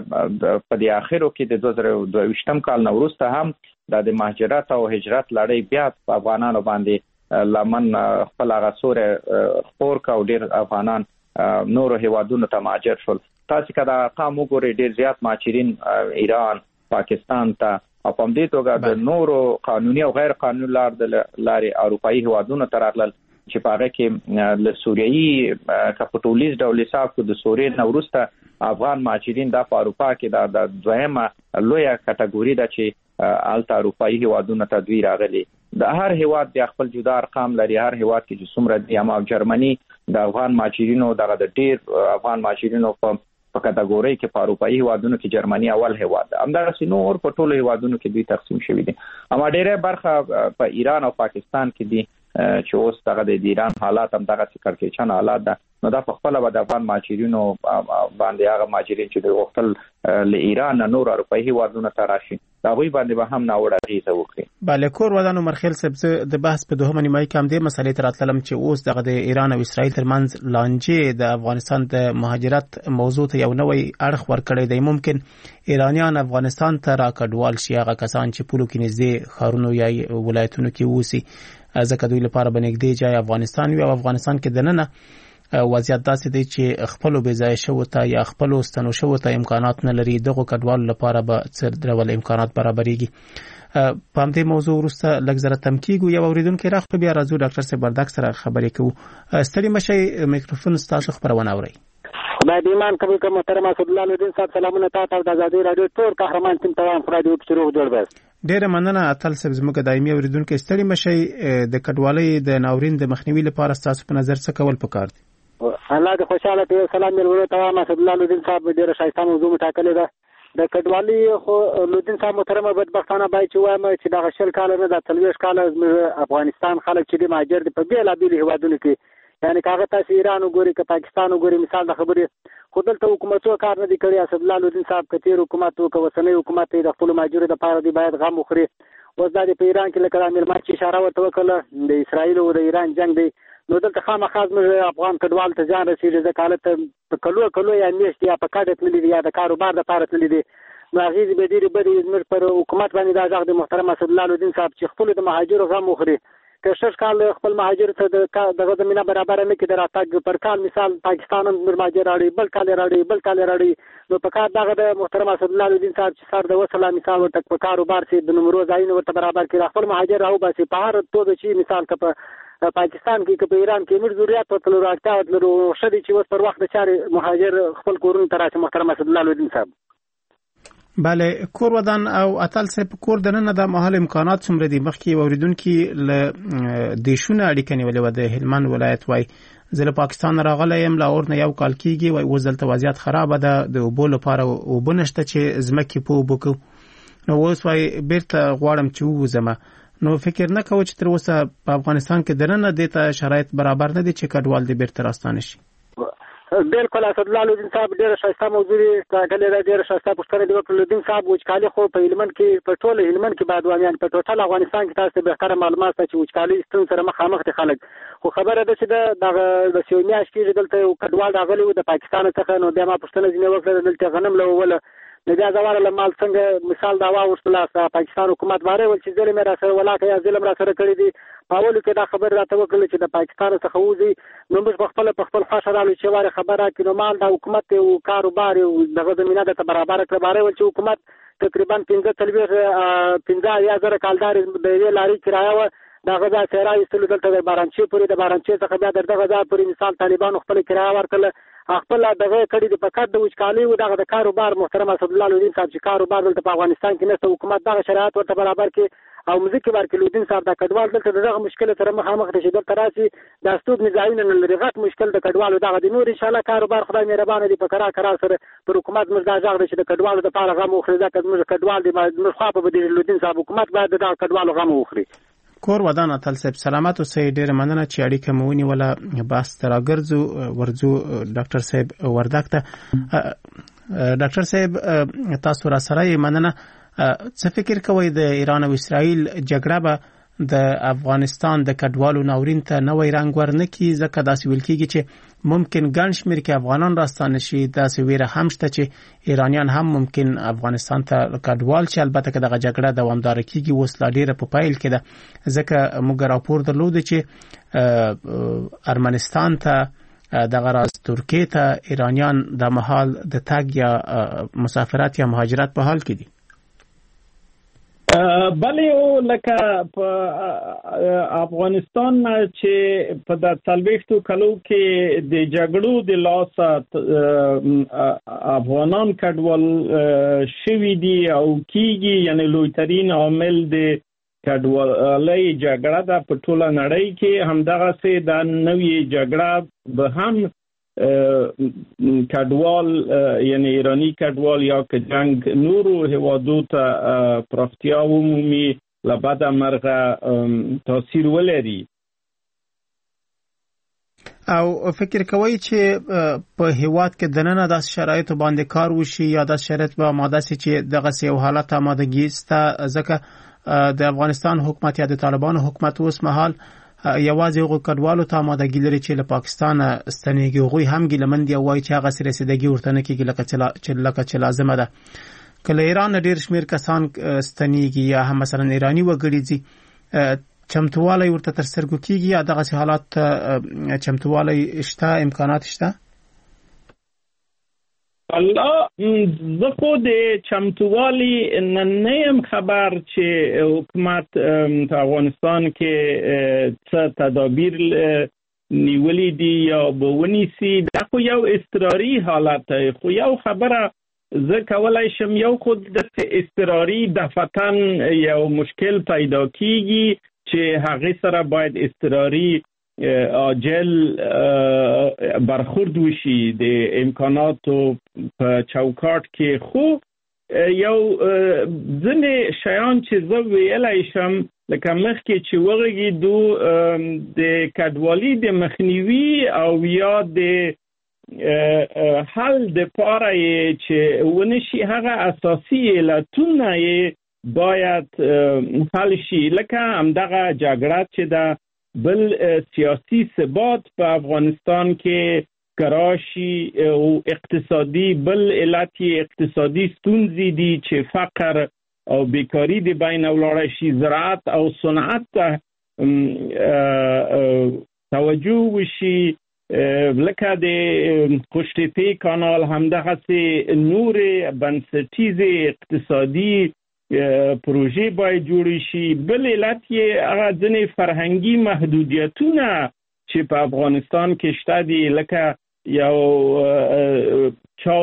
په دې اخرو کې د دوه زره دوه ویشتم کال نه وروسته هم دا د مهاجرت او هجرت لړۍ بیا په افغانانو باندې لمن خپل هغه سوری خپور کړ او ډېر افغانان نورو هیوادونو ته مهاجر شول. تاسو که دا ارقام وګورئ ډېر زیات مهاجرین ایران، پاکستان ته او په همدې توګه د نورو قانوني او غیر قانوني لار د لارې اروپایي هیوادونو ته راغلل چې په هغه کې له سوریایي که په ټولیز ډول حساب کړو د سوریې نه وروسته افغان مهاجرین دا په اروپا کې دا د دویمه لویه کټګوري ده چې هلته اروپایي هیوادونو ته دوی راغلي. د هر هیواد بیا خپل جدا ارقام لري، هر هیواد کې چې څومره دي، اما جرمني د افغان مهاجرینو دغه د ډېر افغان مهاجرینو په په کټګورۍ کې په اروپایي هیوادونو کې جرمني اول هیواد ده، همدغسې نور په ټولو هیوادونو کې دوی تقسیم شوي دي. اما ډېره برخه په ایران او پاکستان کې دي چې اوس دغه د ایران حالات هم دغسې کړکېچن حالات ده. نو دا په خپله به د افغان مهاجرینو باندې هغه مهاجرین چې دوی غوښتل له ایران نه نور اروپایي هیوادونو ته راشي، د هغوی باندې به هم ناوړه اغېزه وکړي. بله کور ودان عمرخیل صاحب، زه د بحث په دوهمه نیمایي کې همدې مسئلې ته راتللم چې اوس دغه د ایران او اسرائیل ترمنځ لانجې د افغانستان د مهاجرت موضوع ته یو نوی اړخ ورکړی دی. ممکن ایرانیان افغانستان ته راکډوال شي، هغه کسان چې پولو کې نږدې ښارونو یا ولایتونو کې اوسي، ځکه دوی لپاره به نږدې ځای افغانستان وي او افغانستان کې دننه وضعیت داسې دی چې خپل به ځای شو ته یا خپل ستنو شو ته امکانات نه لري دغه کډوال لپاره به څه ډول امکانات برابرېږي. په همدې موضوع وروسته لږ زره تم کیږو. یو اوریدونکو راغلی بیا راځو ډاکټر صاحب وردک سره خبرې کوو. ستړي مشي میکروفون ستاسو خبرونه اوري. خدای دې ایمان قبول کړه. محترم اسد الله الدین صاحب سلامونه تاسو ته د آزادۍ رادیو ټول قهرمان تیم ته خدای دې وکړي جوړ بس. ډېر مننه اتل صاحب زموږ دایمي اوریدونکو. ستړي مشي د کډوالۍ د ناورین د مخنیوي لپاره تاسو په نظر څه کول پکار دي؟ الله دې خوشاله ته سلام ملګرو ته اسد الله الدین صاحب ډېر شایسته موضوع مټاکلې ده. د کډوالۍ خو لودین صاحب محترمه بدبختانه بای چې وایم چې دا شل کال نه د تلويش کال افغانستان خلک چې د مهاجر د په بیل بیل هیوادونو کې یعنی کاغه تاسو ایران وګوري که پاکستان وګوري مثال د خبرې خو دلته حکومتو کار نه دی کړی. اسد الله لودین صاحب کتیر حکومت او کوسنۍ حکومت د خپل مهاجر د پاره دی باید غم وخوري. اوس د پیران کې لکه د امیر چې اشاره ورته وکړه د اسرایل او د ایران جنگ دی نو دلته خامخاز موږ افغان کډوال ته ځان رسیږي ځکه په کلو کلو یا میشت یا په کاډه تللی یا د کاروبار د پاره تللی دی نو هغه به ډېری بری زموږ پر حکومت باندې دا ځاګ د محترم اسد الله لودین صاحب چې خپل د مهاجرو غم وخوري که شش کال خپل مهاجر ته دغه زمينه برابر نه کړي دراتګ پر کال مثال پاکستان هم مهاجر راړي بل کال راړي بل کال راړي نو په کار دغه د محترم اسد الله لودین صاحب چې سر د وسله مثال ورته په کاروبار سي د نمبر ځایونه ورته برابر کړي خپل مهاجر راو باسي په هر توګه چې مثال کپه پاکستان کې که په ایران کې موږ ضرورت ورته راځي ورته شدي چې اوس پر وخت د چاري مهاجر خپل کورونه تراسه محترم اسد الله لودین صاحب. بله کور ودان او اتل صاحب کور دننه د مهال امکانات څومره دي؟ مخکې اوریدونکو ل دیشونه اړیکه نیولې و د هلمند ولایت وای زه له پاکستان راغلی یم لاور نه یو کال کېږي وای اوس دلته وضعیت خرابه ده د اوبو لپاره اوبه نشته چې ځمکې په اوبو کو نو اوس وای بیرته غواړم چې ووځم نو فکر نه کوم چې تر اوسه په افغانستان کې دننه د ته شرایط برابر نه دي چې کډوال دې بیرته راستانه شي. بالکل اسد الله لودین صاحب ډېر شایسته موضوع دی ټاکلې ده ډېر شایسته پوښتنه دی وکړه. لودین صاحب وچکالي خو په هلمند کې په ټول هلمند کې بادوانیان په ټوټل افغانستان کې تاسو به ښکاره معلومات چې وچکالي ستون سره مخامخ دي خلک خو خبره ده چې د د سیومیاش کې دلته کډوال راغلي و د پاکستان څخه نو بیا ما پوښتنه ځینې وکړه دلته غنم لوول نو بیا زواره له مال څنګه مثال دا واوښتله پاکستان حکومت واره ول چې ظلم را سره ولاکه یا ظلم را سره کړی دی پاولو کې دا خبر راته وکړل چې د پاکستان څخه وځي نو موږ په خپل په خپل خاصه رالو چې واره خبره کینو مال د حکومت او کاروبار او دغه زمينه د برابر کړ باره ول چې حکومت تقریبا پنځه تلوير پنځه یا زره کالدار د وی لاري کرایه و دا غزا سیرای استلو دلته د بارانچی پورې د بارانچی څخه بیا دغه غزا پورې مثال طالبان خپل کرایه ورکړه خپل دغه کړي د پکات د وچکالي او دغه د کاروبار محترم اسد الله لودین صاحب چې کاروبار دلته په افغانستان کې نشته حکومت دغه شرایط ورته برابر کې او مزيکي ورکړي لودین صاحب د کډوال دلته دغه مشکل سره مخامخ دي چې دلته راسي د استود نزاعین نه لري غټ مشکل د کډوالو دغه د نور ان شاء الله کاروبار خدای مهربان دي په کرا کرا سره پر حکومت موږ دا ځاګ چې د کډوالو د پاره غو خوري دا موږ کډوال دي موږ خو په دې لودین صاحب حکومت باید د کډوالو غو خوري. کور ودان اتل صاحب سلامات اوسئ ډېر مننه چې اړیکه مو ونیوله بس تر راګرځو ورځو ډاکټر صاحب وردک ته. ډاکټر صاحب تاسو را سره مننه څه فکر کوئ د ایران او اسرائیل جګړه به د افغانستان د کډوالو ناورین ته نوې رنګ ورنکي ځکه داسې ویل کېږي چې ممکن ګڼ شمېر کې افغانان راستانه شي داسې ویره هم شته چې ایرانیان هم ممکن افغانستان ته کډوال شي البته که دغه جګړه دوامداره کېږي اوس لا ډېره په پیل کې ده ځکه موږ راپور درلود چې ارمنستان ته دغه راز ترکیې ته ایرانیان د مهال د تګ یا مسافرت یا مهاجرت په حال کې دي. بله او لکه په افغانستان چې په د څلوېښتو کلو کې د جګړو د لاسه افغانان کډوال شوي دي او کېږي یعنی لویترین عامل د کډوالۍ جګړه ده په ټوله نړۍ کې همدغسې د نوې جګړه به هم کډوال یعنی ایرانی کډوال یا که جنگ نورو هوادو ته پراختیا ومومي له بده مرغه تاثیر ولري. او فکر کوي چې په هیواد کې دننه د شرایطو باندې کار وشي یا د شرایط به ماده سي چې دغه سي او حالت آمادګي ستا ځکه د افغانستان حکومت یا د طالبانو حکومت اوس مهال یوازې هغه کډوالو ته آمادګي لري چې له پاکستان ستنېږي هغوی هم ګیلمند یو وایي چې هغه سره رسیدګي ورته نه کېږي لکه چې لازمه ده. که له ایران ډېر شمېر کسان ستنېږي یا هم مثلا ایراني وګړي ځي چمتووالی ورته تر سترګو کیږي یا دغه حالات چمتووالی شته امکانات شته؟ الله زه خو د چمتووالی نه یم خبر چې حکومت په افغانستان کې څه تدابیر نیولی دی یا به ونیسي. دا خو یو اضطراري حالت دی، خو یو خبره زه کولای شم، یو خود د اضطراري دفعتاً یو مشکل پیدا کیږي چې هغه سره باید اضطراري عاجل برخورد وشي د امکاناتو په چوکاټ کې. خو یو ځینې شیان چې زه ویلی شم لکه مخکې چې وغږېدو د کډوالي د مخنیوي او یا د حل دپاره یې چې ونشي هغه اساسي علتونه یې باید حل شي، لکه همدغه جګړه چې ده، بل سیاسی ثبات په افغانستان کې کراشي او اقتصادي بل علت اقتصادي ستونزې دي چې فقر او بیکاری د بین ولاړ شي، زراعت او صنعت ته توجه وشي، لکه د خوشتیپې کانال همدغسې نور بنسټیزې اقتصادي پروژې باید جوړې شي. بل علت یې هغه ځینې فرهنګي محدودیتونه چې په افغانستان کې شته دي، لکه یو چا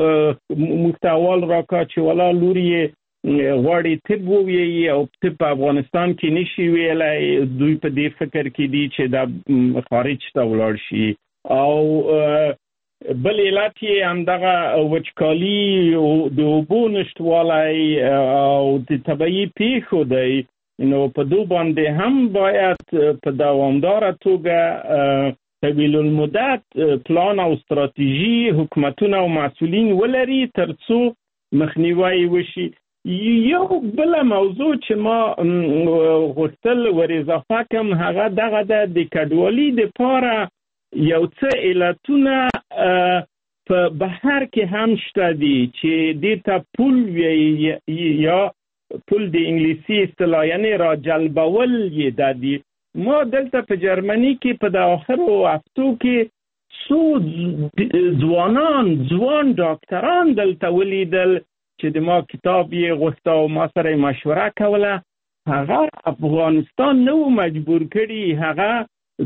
محتوال راکا چې والا لور یې غواړي طب وویي او طب په افغانستان کې نشي ویلی، دوی په دې فکر کې دي چې دا خارج ته ولاړ شي. او بل علت یې همدغه وچکالي د اوبو نشتوالی او د طبیعي پیښو دی. نو په دو باندې هم باید په دوامداره توګه طویل المدت پلان او استراتیژي حکومتونه او مسئولین ولري تر څو مخنیوی وشي. یو بل موضوع چې ما غوښتل ور اضافه کم هغه دغه د کډوالي دپاره یو څه علتونه په بهر کې هم شته دي چې دې ته پول یا پول د انګلیسي اصطلاح یعنی را جلبول یې دا دي. ما دلته په جرمني کې په د آخرو هفتو کې څو ځوانان ځوان ډاکټران دلته ولیدل چې د ما کتاب یې غوښته او ما سره مشوره کوله. هغه افغانستان نه و مجبور کړي، هغه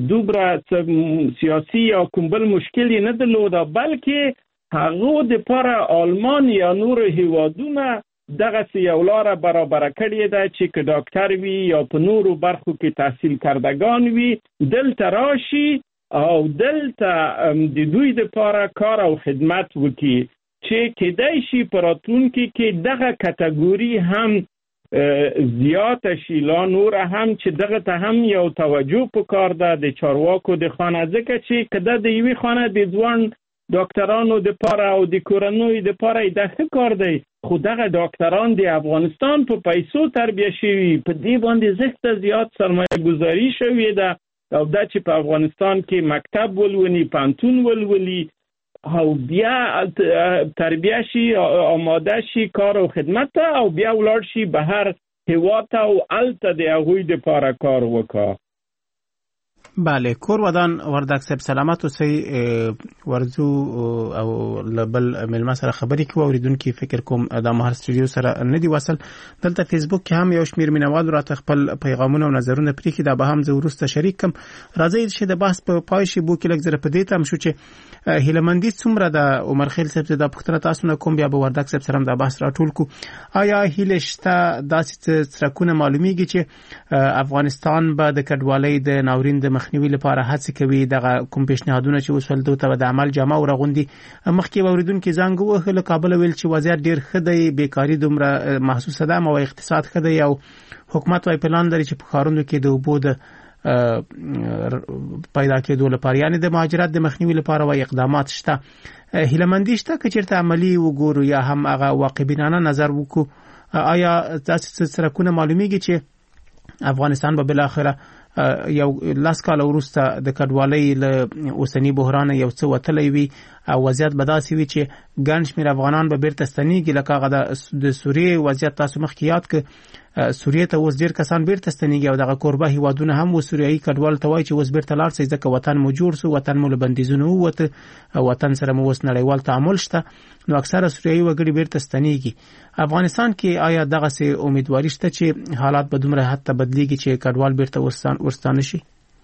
دوبره سیاسی یا کوم بل مشکل نه درلوده، بلکې هغه دپاره آلمان یا نور هیوادونه دغسې یو لاره برابره کړې ده چې که ډاکټر وي یا په نورو برخو کې تحصیل کردگان وي دلته راشي او دلته د دوی دپاره کار او خدمت وکړي، چې کېدای شي په راتلونکي کې دغه کټګوري هم زیاته شي، لا نور هم چې دغه ته هم یو توجه پکار ده د چارواکو د خانه، ځکه چې که د یوې خانه د ځوان ډاکټرانو دپاره او د کورنیو دپاره د ښه کار دی، خو دغه ډاکټران د افغانستان په پیسو تربیه شوي، په دې باندې زښته زیات سرمایه گذاري شوې ده او دا چې په افغانستان کې مکتب ولولي، پوهنتون ولولي او بیا تربیه شي، آماده شي کار او خدمت ته او بیا ولاړ شي بهر هیواد ته او هلته د هغوی دپاره کار وکړه. بله، کور ودان وردک صاحب سلامت اوسئ. ورځو او بل مېلمه سره خبرې کوو، اورېدونکي فکر کوم دا مهال سټوډیو سره نه دی وصل. دلته فیسبوک کې هم یو شمېر مینوال راته خپل پیغامونه او نظرونه پرېښي، دا به هم زه وروسته شریک کړم. راځئ چې د بحث په پای شي بو کې لږ زره په دې تم شو چې هیلهمندي څومره ده. عمر خیل صاحب دا پوښتنه تاسو نه کوم، بیا به وردک صاحب سره هم دا بحث راټول کړو. آیا هیله شته داسې څرکونه معلومیږي چې افغانستان به د کډوالۍ د ناورین د مخنیوي لپاره هڅه کوي؟ دغه کوم پیشنهادونه چې وسول دوی ته د عمل جامه ورغوندي. مخکې اوریدونکو زنګ ووهه له کابل ویل چې وضعیت ډیر ښه دی، بیکاری دومره محسوسه ده، او اقتصاد ښه دی، او حکومت وايي پلان لري چې په ښارونو کې د اوبو د پیدا کېدو لپاره یعنی د مهاجرت د مخنیوي لپاره وايي اقدامات شته. هیلهمندي شته که چېرته عملي وګورو یا هم هغه واقعبینانه نظر وکړو؟ آیا داسې څرکونه معلومیږي چې افغانستان به بالاخره یو لاس کال وروسته د کډوالۍ له اوسنی بحران یو څه وتلی وي، او وضعیت به داسې وي چې ګڼ شمېر افغانان به بیرته ستنېږي. لکه هغه د سوریې وضعیت تاسو مخکې یاد کړ، سوریې ته اوس ډېر کسان بیرته ستنېږي او دغه کوربه هیوادونه هم و سوریایي کډوالو ته وایي چې اوس بیرته لاړ شئ ځکه وطن مو جوړ شو، وطن مو له بندیزونو ووته، وطن سره مو اوس نړیوال تعامل شته. نو اکثره سوریایي وګړي بیرته ستنېږي. افغانستان کې آیا دغسې امیدواري شته چې حالات به دومره حد ته بدلیږي چې کډوال بیرته ورستانه شي؟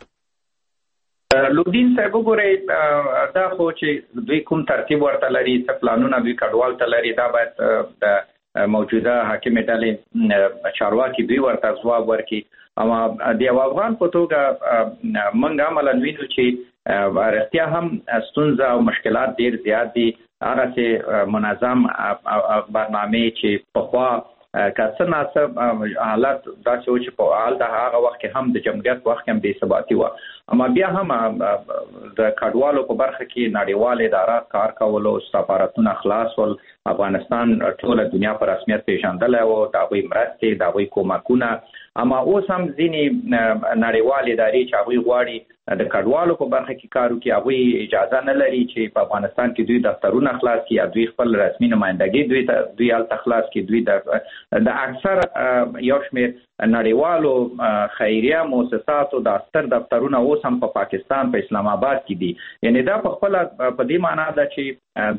لودین صاحب وګورئ، دا خو چې دوی کوم ترتیب ورته لري، څه پلانونه دوی کډوال ته لري، دا باید د موجوده حاکمې ډلې چارواکي دوی ورته ځواب ورکړي. اما د یو افغان په توګه موږ عملاً وینو چې رښتیا هم ستونزه او مشکلات ډېر زیات دي. هغسې منظم برنامې چې پخوا که څه ناڅه حالت داسې و چې په حال د هغه وخت کې هم د جمهوریت وخت کې هم بې ثباتي وه، اما بیا هم د کډوالو په برخه کې نړیوال ادارات کار کولو، سفارتونه خلاص ول، افغانستان ټوله دنیا په رسمیت پیژندلی و، د هغوی مرستې، د هغوی کومکونه. اما اوس هم ځینې نړیوال ادارې چې هغوی غواړي د کډوالو په برخه کې کار وکړي، هغوی اجازه نه لري چې په افغانستان کې دوی دفترونه خلاص کړي یا دوی خپل رسمي نمایندګي دوی ته دوی هلته خلاص کړي. دوی د د اکثر یو شمېر نړیوالو خیریه مؤسساتو د ستر دفترونه اوس هم په پاکستان په اسلام آباد کې دي. یعنې دا په خپله په دې معنا ده چې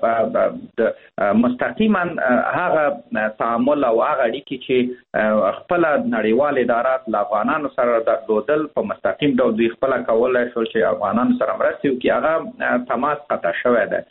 دغه مستقیما هغه تعامل او هغه اړیکې چې خپله نړیوال ادارات له افغانانو سره درلودل په مستقیم ډول دوی خپله کولی شول چې افغانانو سره مرستې وکړي، هغه تماس قطع شوی ده.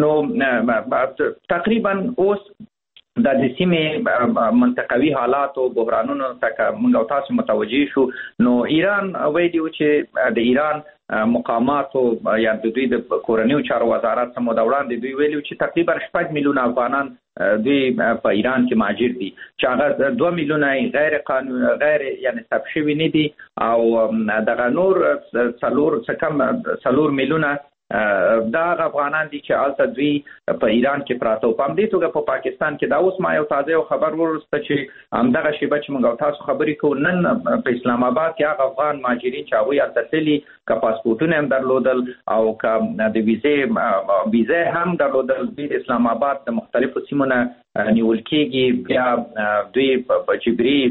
نو تقریبا اوس د د سیمې منطقوي حالات او بحرانونو ته موږ او تاسو متوجه شو. نو ایران ویلي و چې د ایران مقاماتو یا د دوی د کورنیو چارو وزارت څخه د وړاندې دوی ویلي چې تقریبا شپږ میلیونه افغانان دوی په ایران کې مهاجر دي، چې هغه دوه میلیونه غیر قانون غیر یعنی ثبت شوي نه دي، او دغه نور څلور څه کم څلور میلیونه دا افغانان دي چې هلته دوی په ایران کې پراته و. په همدې توګه په پاکستان کې دا اوس ما یو تازه یو خبر وروسته چې همدغه شیبه چې موږ او تاسو خبرې کوو، نن په اسلام آباد کې هغه افغان مهاجرین چې هغوی هلته تللي، که پاسپورټونه هم درلودل او که د ویزې ویزې هم درلودل، دوی د اسلام آباد د مختلفو سیمو نه نیول کېږي، بیا دوی په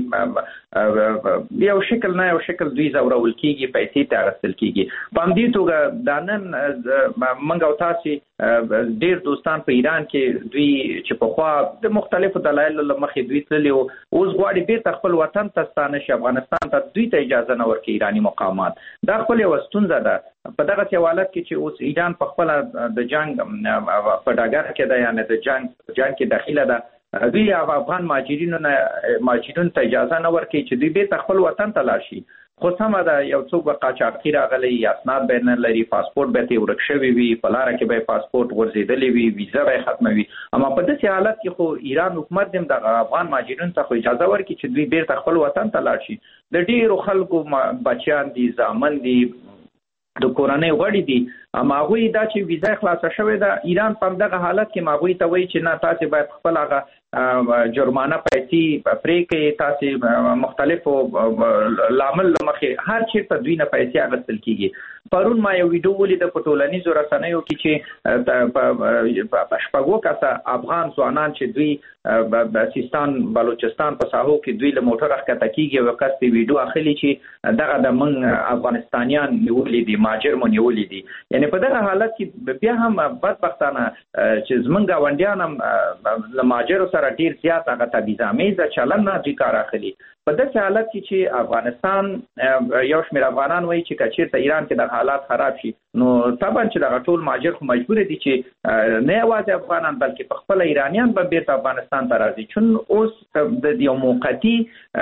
جبري یو شکل نه یو شکل دوی ځورول کېږي، پیسې ته اخیستل کېږي. په همدې توګه دا نن موږ او تاسې ډېر دوستان په ایران کې دوی چې پخوا د مختلفو دلایلو له مخې دوی تللي وو، اوس غواړي بېرته خپل وطن ته ستانه شي، افغانستان ته دوی ته اجازه نه ورکوي ایراني مقامات. دا خپل یوه ستونزه ده. په دغسې حالت کې چې اوس ایران په خپله د جنګ په ډګر کې ده، یعنې د جنګ جنګ کې داخله ده، دوی افغان مهاجرینو نه مهاجرینو ته اجازه نه ورکوي چې دوی بېرته خپل وطن ته لاړ شي. خو سمه ده، یو څوک به قاچاقي راغلی، اسناد به نه لري، پاسپورټ به یې ورک شوی وي، په لاره کې به یې پاسپورټ غورځېدلی وي، ویزه به یې ختمه وي. اما په داسې حالت کې خو ایران حکومت هم د افغان مهاجرینو ته خو اجازه ورکړي چې دوی بېرته خپل وطن ته لاړ شي. د ډېرو خلکو بچیان دي، زامن دي، د کورنۍ غړي دي، اما هغوی دا چې ویزه خلاصه شوې ده، ایران په همدغه حالت کې هغوی ته وایي چې نه، تاسې باید خپل هغه جرمانه پیسې پرې کړئ، تاسې مختلفو لامل له مخې هر چېرته دوی نه پیسې اخیستل کېږي. پرون ما یو ویډیو ولیده په ټولنیزو رسنیو کې چې په شپږو کسه افغان ځوانان چې دوی سیستان بلوچستان په ساحو کې دوی له موټر ښکته کېږي، یو کس دې ویډیو اخلي چې دغه د موږ افغانستانیان نیولي دي، مهاجر مو نیولي دي. یعنې په دغه حالت کې بیا هم بدبختانه چې زموږ ګاونډیان هم له مهاجرو سره ډېر زیات هغه تبعیض‌آمیزه چلن نه دوی کار اخلي. په داسې حالت کې چې افغانستان یو شمېر افغانان وایي چې که چېرته ایران کې دغه حالات خراب شي، نو طبعا چې دغه ټول مهاجر خو مجبوره دي چې نه یوازې افغانان بلکې په خپله ایرانیان به بیرته افغانستان ته راځي، چون اوس د یو موقتي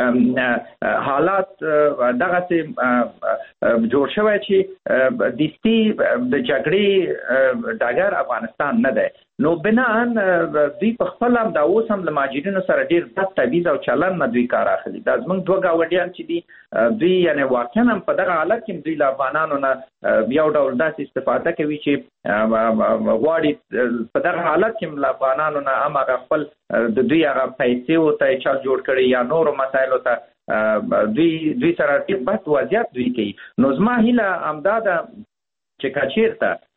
حالات دغسې جوړ شوی چې دستي د جګړې ډګر افغانستان نه دی. نو بناً دوی په خپل هم دا اوس هم له مهاجرینو سره ډېر بد تبعیض او چلن نه دوی کار اخلي. دا زموږ دوه ګاونډیان چې دي دوی یعنې واقعا هم په دغه حالت کې دوی له افغانانو نه یو ډول داسې استفاده کوي چې غواړي په دغه حالت کې له افغانانو نه هم هغه خپل د دوی هغه پیسې ورته چا جوړ کړي یا نورو مسایلو ته دوی دوی سره ډېر بد وضعیت دوی کوي. نو زما هیله همدا ده چې که چېرته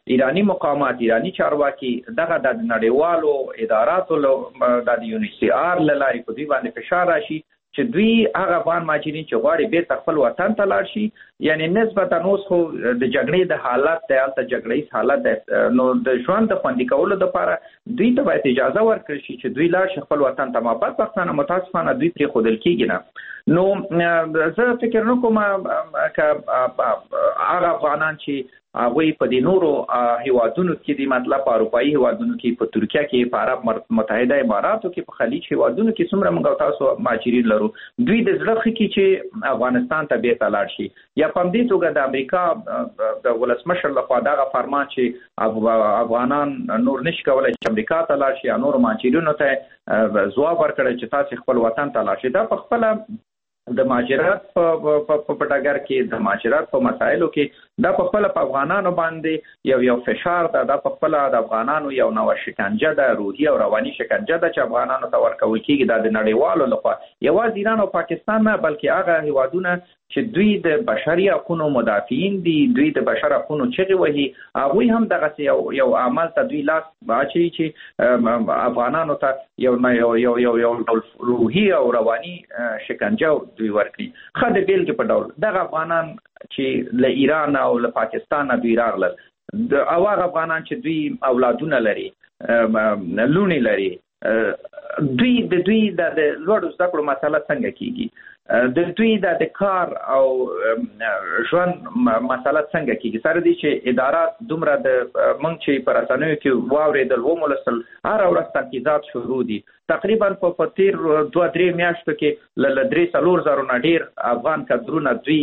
ایرانی مقامات ایرانی چارواکي دغه د نړیوالو اداراتو د یو ان ایچ سی آر لاري په دوی باندې فشار راشي چې دوی هغه افغان مهاجرین چې غواړي بیرته خپل وطن ته لاړ شي، یعنی نسبتا اوس خو د جګړې د حالت د هلته جګړې حالت د نو د ژوند د خوندي کولو لپاره دوی ته باید اجازه ورکړل شي چې دوی لاړ شي خپل وطن ته. ما بدبختانه متاسفانه دوی پرې ښودل کېږي نه. نو زه فکر نه کوم که هغه افغانان چې هغوی په دې نورو هیوادونو کې دي، مطلب په اروپایي هیوادونو کې، په ترکیه کې، په عرب متحده اماراتو کې، په خلیج هیوادونو کې څومره موږ او تاسو مهاجرین لرو، دوی د زړه ښه کې چې افغانستان ته بیرته لاړ شي. یا په همدې توګه د امریکا د ولسمشر لخوا دغه فرمان چې افغانان نور نشي کولی چې امریکا ته لاړ شي یا نورو مهاجرینو ته ځواب ورکړی چې تاسو خپل وطن ته لاړ شئ. دا په خپله د مهاجرت په ډګر کې، د مهاجرت په مسایلو کې دا په خپله په افغانانو باندې یو یو فشار ده، دا په خپله د افغانانو یو نوع شکنجه ده، روحي او رواني شکنجه ده چې افغانانو ته ورکول کېږي. دا د نړیوالو لخوا یوازې ایران او پاکستان نه بلکې هغه هیوادونه چې دوی د بشري حقونو مدافعین دي، دوی د بشر حقونو چغې وهي، هغوی هم دغسې یو یو عمل ته دوی لاس واچوي چې افغانانو ته یو یو یو یو یو روحي او رواني شکنجه دوی ورکړي. ښه د بېلګې په ډول دغه افغانان چې له ایران او له پاکستان دوی راغلل، او هغه افغانان چې دوی اولادونه لري، لوڼې لري، دوی د دوی د لوړو زده کړو مسله څنګه کېږي؟ د دوی د کار او ژوند مسله څنګه کېږي؟ سره دي چې ادارات دومره د موږ چې په رسنیو کې واورېدل ومولستل، هره ورځ تنقیدات شروع دي. تقریبا په تیر دوه درې میاشتو کې له درې څلور زرو نه ډېر افغان کادرونه دوی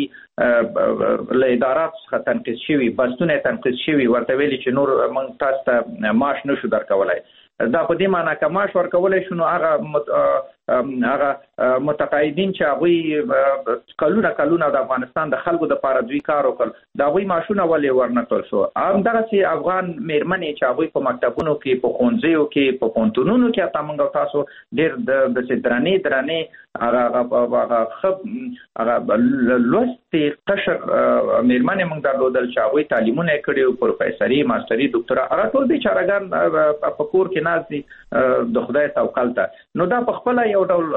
له اداراتو څخه تنقید شوي، بستونه تنقید شوي، ورته ویلي چې نور موږ تاسو ته معاش نشو درکولی. دا په دې معنی که معاش ورکولی شو نو هغه هغه متقاعدین چې هغوی کلونه کلونه د افغانستان د خلکو دپاره دوی کار وکړ، د هغوی معاشونه ولې ورنکړل شو؟ همدغسې افغان میرمنې چې هغوی په مکتبونو کې، په ښوونځیو کې، په پوهنتونونو کې حتی موږ او تاسو ډېر داسې درنې درنې هغه ښه هغه لوستې قشر میرمنې موږ درلودل چې هغوی تعلیمونه یې کړي، پروفیسري، ماستري، ډاکټرا، هغه ټول بیچارهګان په کور کې ناست دي د خدای توکل ته. نو دا په خپله یو ډول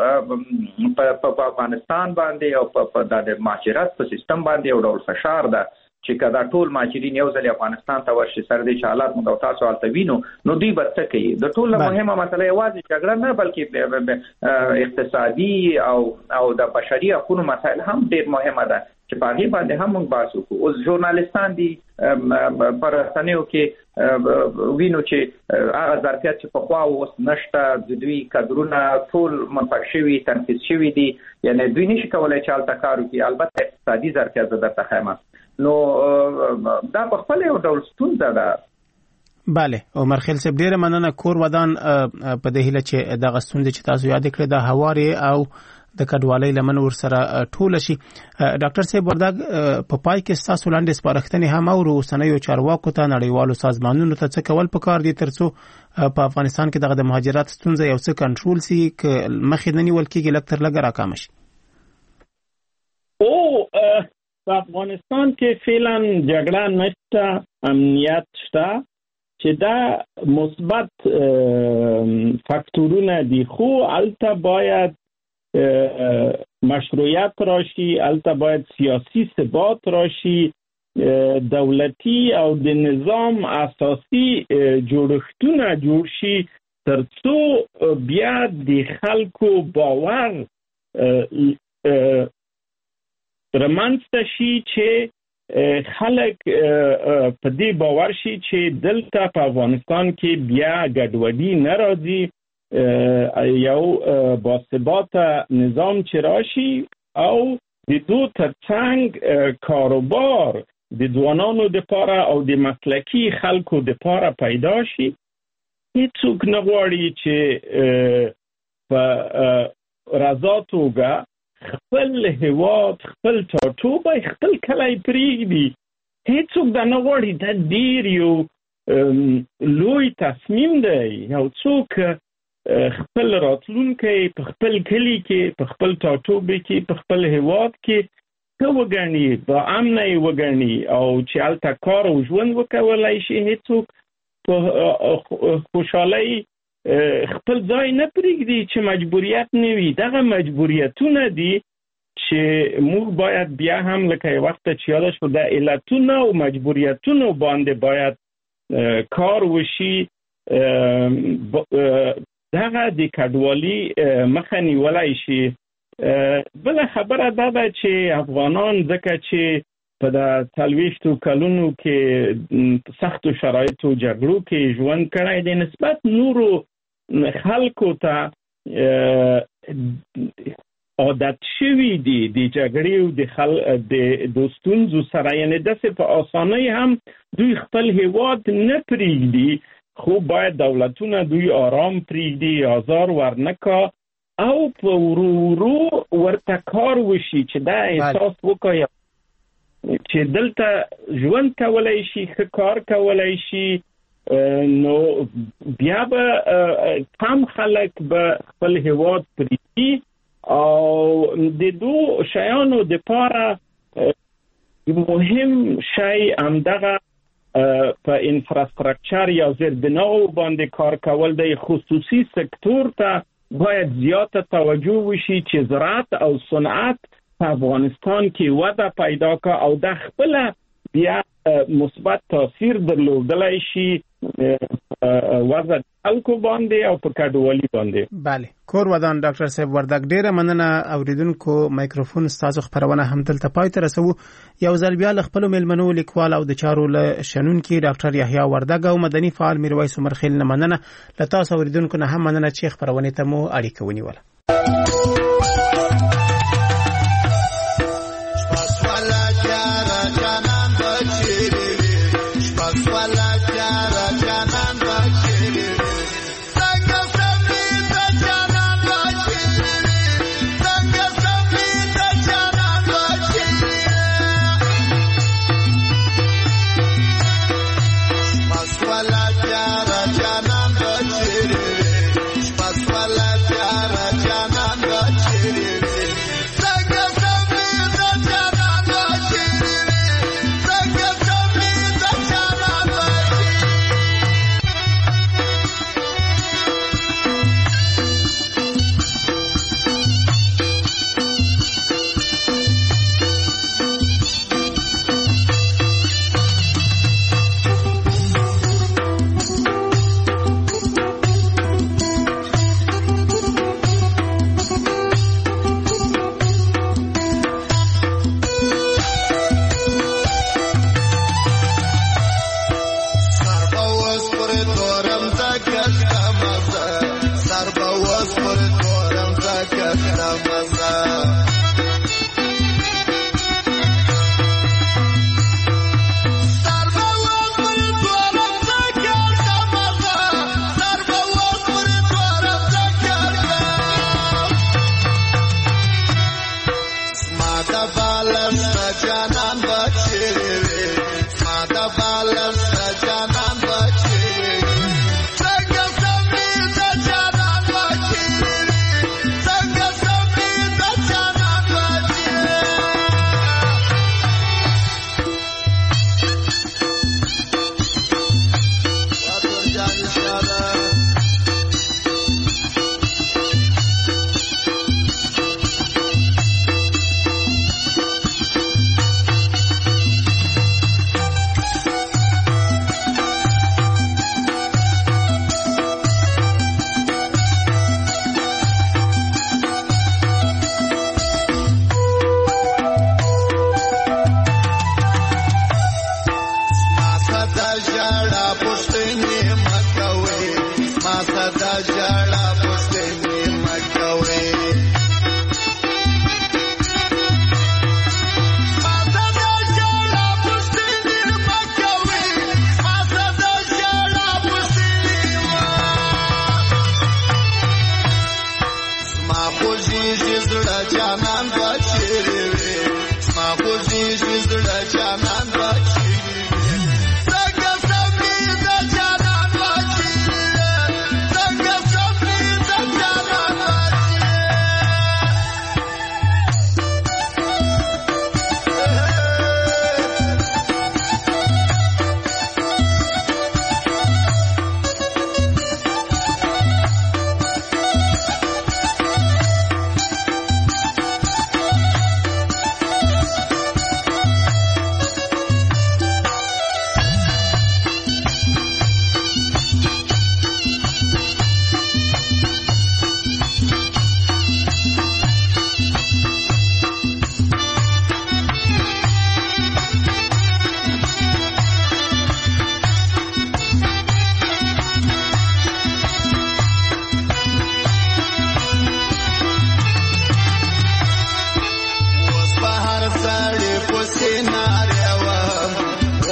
په افغانستان باندې او په د مهاجرت په سیستم باندې یو ډول فشار ده چې که دا ټول مهاجرین یو ځل افغانستان ته ورشي، سره دې چې حالات موږ او تاسو هلته وینو، نو دوی به څه کوي؟ د ټولو مهمه مسله یوازې جګړه نه بلکې اقتصادي او او د بشري حقونو مسایل هم ډېر مهمه ده چې په هغې باندې هم موږ بحث وکړو. اوس ژورنالستان دي په رسنیو کې وینو چې هغه ظرفیت چې پخوا اوس نشته، د دوی کادرونه ټول منفک شوي، تنفیذ شوي دي، یعنی دوی نشي کولی چې هلته کار وکړي. البته اقتصادي ظرفیت زه درته ښیم، نو دا په خپله یو ډول ستونزه ده. بله عمر خیل صاحب، ډېره مننه. کور ودان په دې هیله چې دغه ستونزې چې تاسو یاد کړې د هوارې او د کډوالۍ لمن ورسره ټوله شي. ډاکټر صاحب وردګ، په پای کې ستاسو لاندې سپارښتنې هم اورو اوسنیو چارواکو ته، نړیوالو سازمانونو ته څه کول پکار دي تر څو په افغانستان کې دغه د مهاجرت ستونزه یو څه کنټرول سي، که مخې نه نیول کېږي لږ تر لږه راکامه شي؟ او په افغانستان کې فعلا جګړه نشته، امنیت شته، چې دا مثبت فاکتورونه دي، خو هلته باید مشروعیت راشي، هلته باید سیاسی ثبات راشي، دولتي او د نظام اساسي جوړښتونه جوړ شي تر څو بیا د خلکو باور رامنځته شي چې خلک په دې باور شي چې دلته په افغانستان کې بیا ګډوډي نه راځي، یو باثباته نظام چې راشي او د دو ترڅنګ کاروبار د ځوانانو دپاره او د مسلکي خلکو دپاره پیدا شي. هیڅوک نه غواړي چې په رضا توګه خپل هیواد، خپل ټاټوبی، خپل کلی پرېږدي. هیڅوک دا نه غواړي. دا ډېر یو لوی تصمیم دی. یو څوک خپل راتلونکی په خپل کلی کې، په خپل ټاټوبی کې، په خپل هیواد کې ښه وګڼي، با امنه یې وګڼي او چې هلته کار او ژوند وکولای شي، هیڅوک په خوشحالۍ خپل ځای نه پرېږدي چې مجبوریت نه وي. دغه مجبوریتونه دي چې موږ باید بیا هم لکه یو وخت چې یاد شو د علتونو او مجبوریتونو باندې باید کار وشي. دغه د کډوالي مخه نیولای شي. بله خبره دا ده چې افغانان ځکه چې په د څلوېښتو کلونو کې سختو شرایطو جګړو کې ژوند کړی دی، نسبت نورو خلکو ته عادت شوي دي د جګړې او د خل د ستونزو سره، یعنې داسې په اسانۍ هم دوی خپل هیواد نه پرېږدي، خو باید دولتونه دوی آرام پرېږدي، آزار ورنکا او په ورو ورو ورته کار وشي چې دا احساس وکړي چې دلته ژوند کولای شي، ښه کار کولای شي. نو بیا به کم خلک به خپل هیواد پرېږدي او د دو شیانو دپاره مهم شی همدغه په انفراستراکچر یا زیربناو باندې کار کول دی. خصوصي سکتور ته باید زیاته توجه وشي چې زراعت او صنعت په افغانستان کې وده پیدا کا او د خپل بیا مثبت تاثیر درلودلای شي وضع خلکو باندې او په کډوالي باندې. بله، کور ودان ډاکټر صاحب وردګ، ډیره مننه. اوریدونکو مایکروفون ستاسو خبرونه هم دلته پای ته رسو. یو ځل بیا له خپلو میلمنو لیکوال او د چارو له شنونکي ډاکټر یحیی وردګ او مدني فعال میرویس عمرخیل نه مننه. له تاسو اوریدونکو نه هم مننه چې خبرونه ته مو اړیکه ونیوله. Janan bachiri, paswala pyara.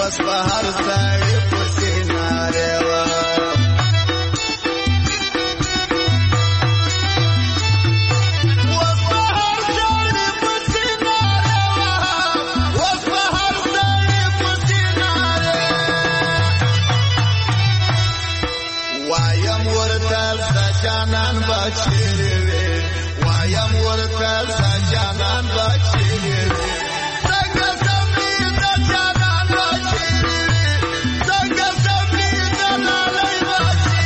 وس په هر سړی پسې ناره وه جانان بچیری وی وایم ورکل سا جانان بچیری وی څنګه سمې د جانان بچیری وی څنګه سمې د لالای بچیری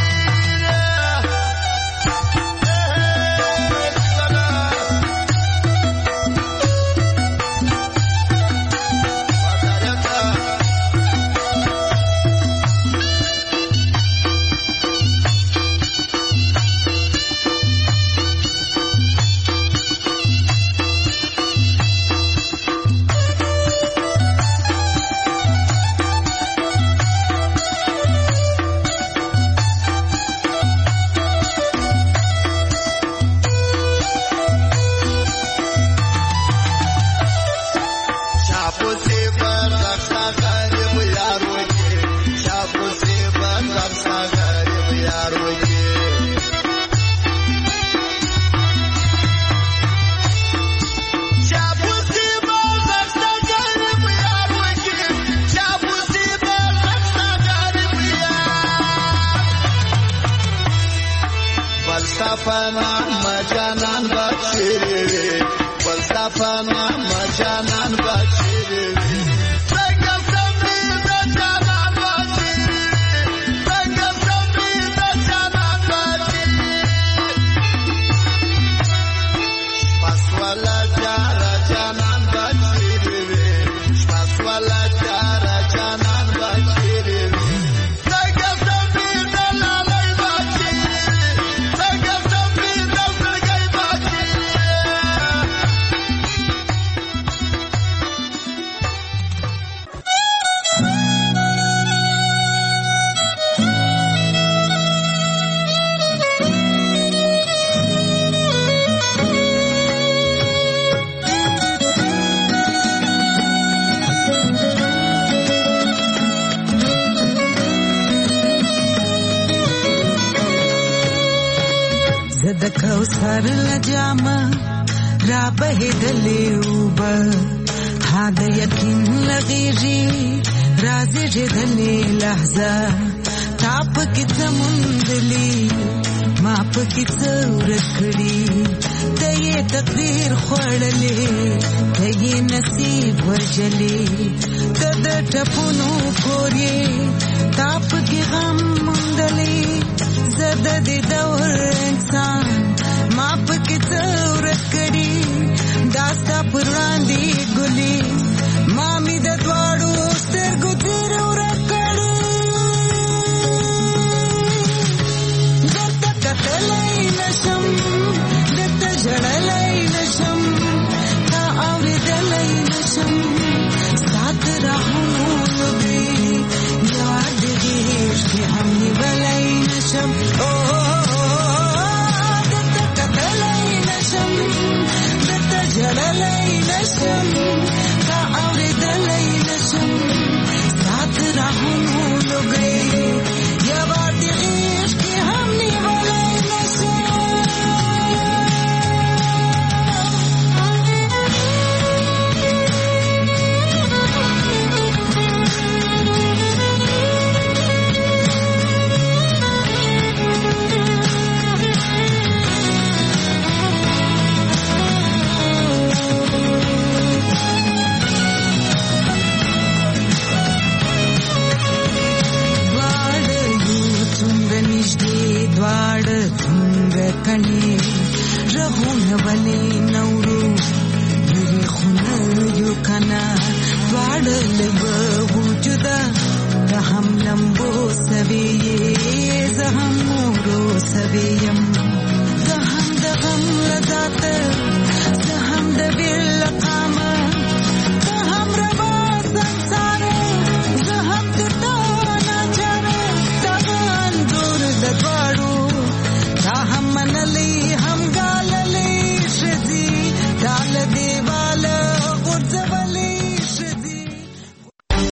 فلسفنا مجانان بچیری وی فلسفنا مجانان بچیری وی څنګه سمې د جانان بچیری څنګه سمې د جانان بچیری پسوالا جارا جانان بچیری وی پسوالا جارا جانان بچیری وی د کوثر لجامه را بهدلې اوبه ها د یقین لغیږي راځي دلې لحظه تا پکې څمندلې ما پکې څورکړې د یې تقدیر خوړلې د یې نصیب ورجلې د د ټپونو کورې تا پکې غم مندلې زده دې دور انسان ما پکې څورت کړي داستا پر وړاندې ګلې ما مې د دواړو سترګو تیر ورک کړي درته کتلی نشم درته ژړلی نشم تا اورېدلی نشم ستا د راهونو دی یوار د غېږ کې هم نیولی نشم جلالای نشم تا اوریدلای نشم سات راهونو لګي یا بار دې عشق کې هم نیولای نشم کني رغون ولي نورو يري خونه يو کنا واړ لګ وجودا هم لمبو سوي زهم مورو سويم زهم د غم لذات زهم د بل قامه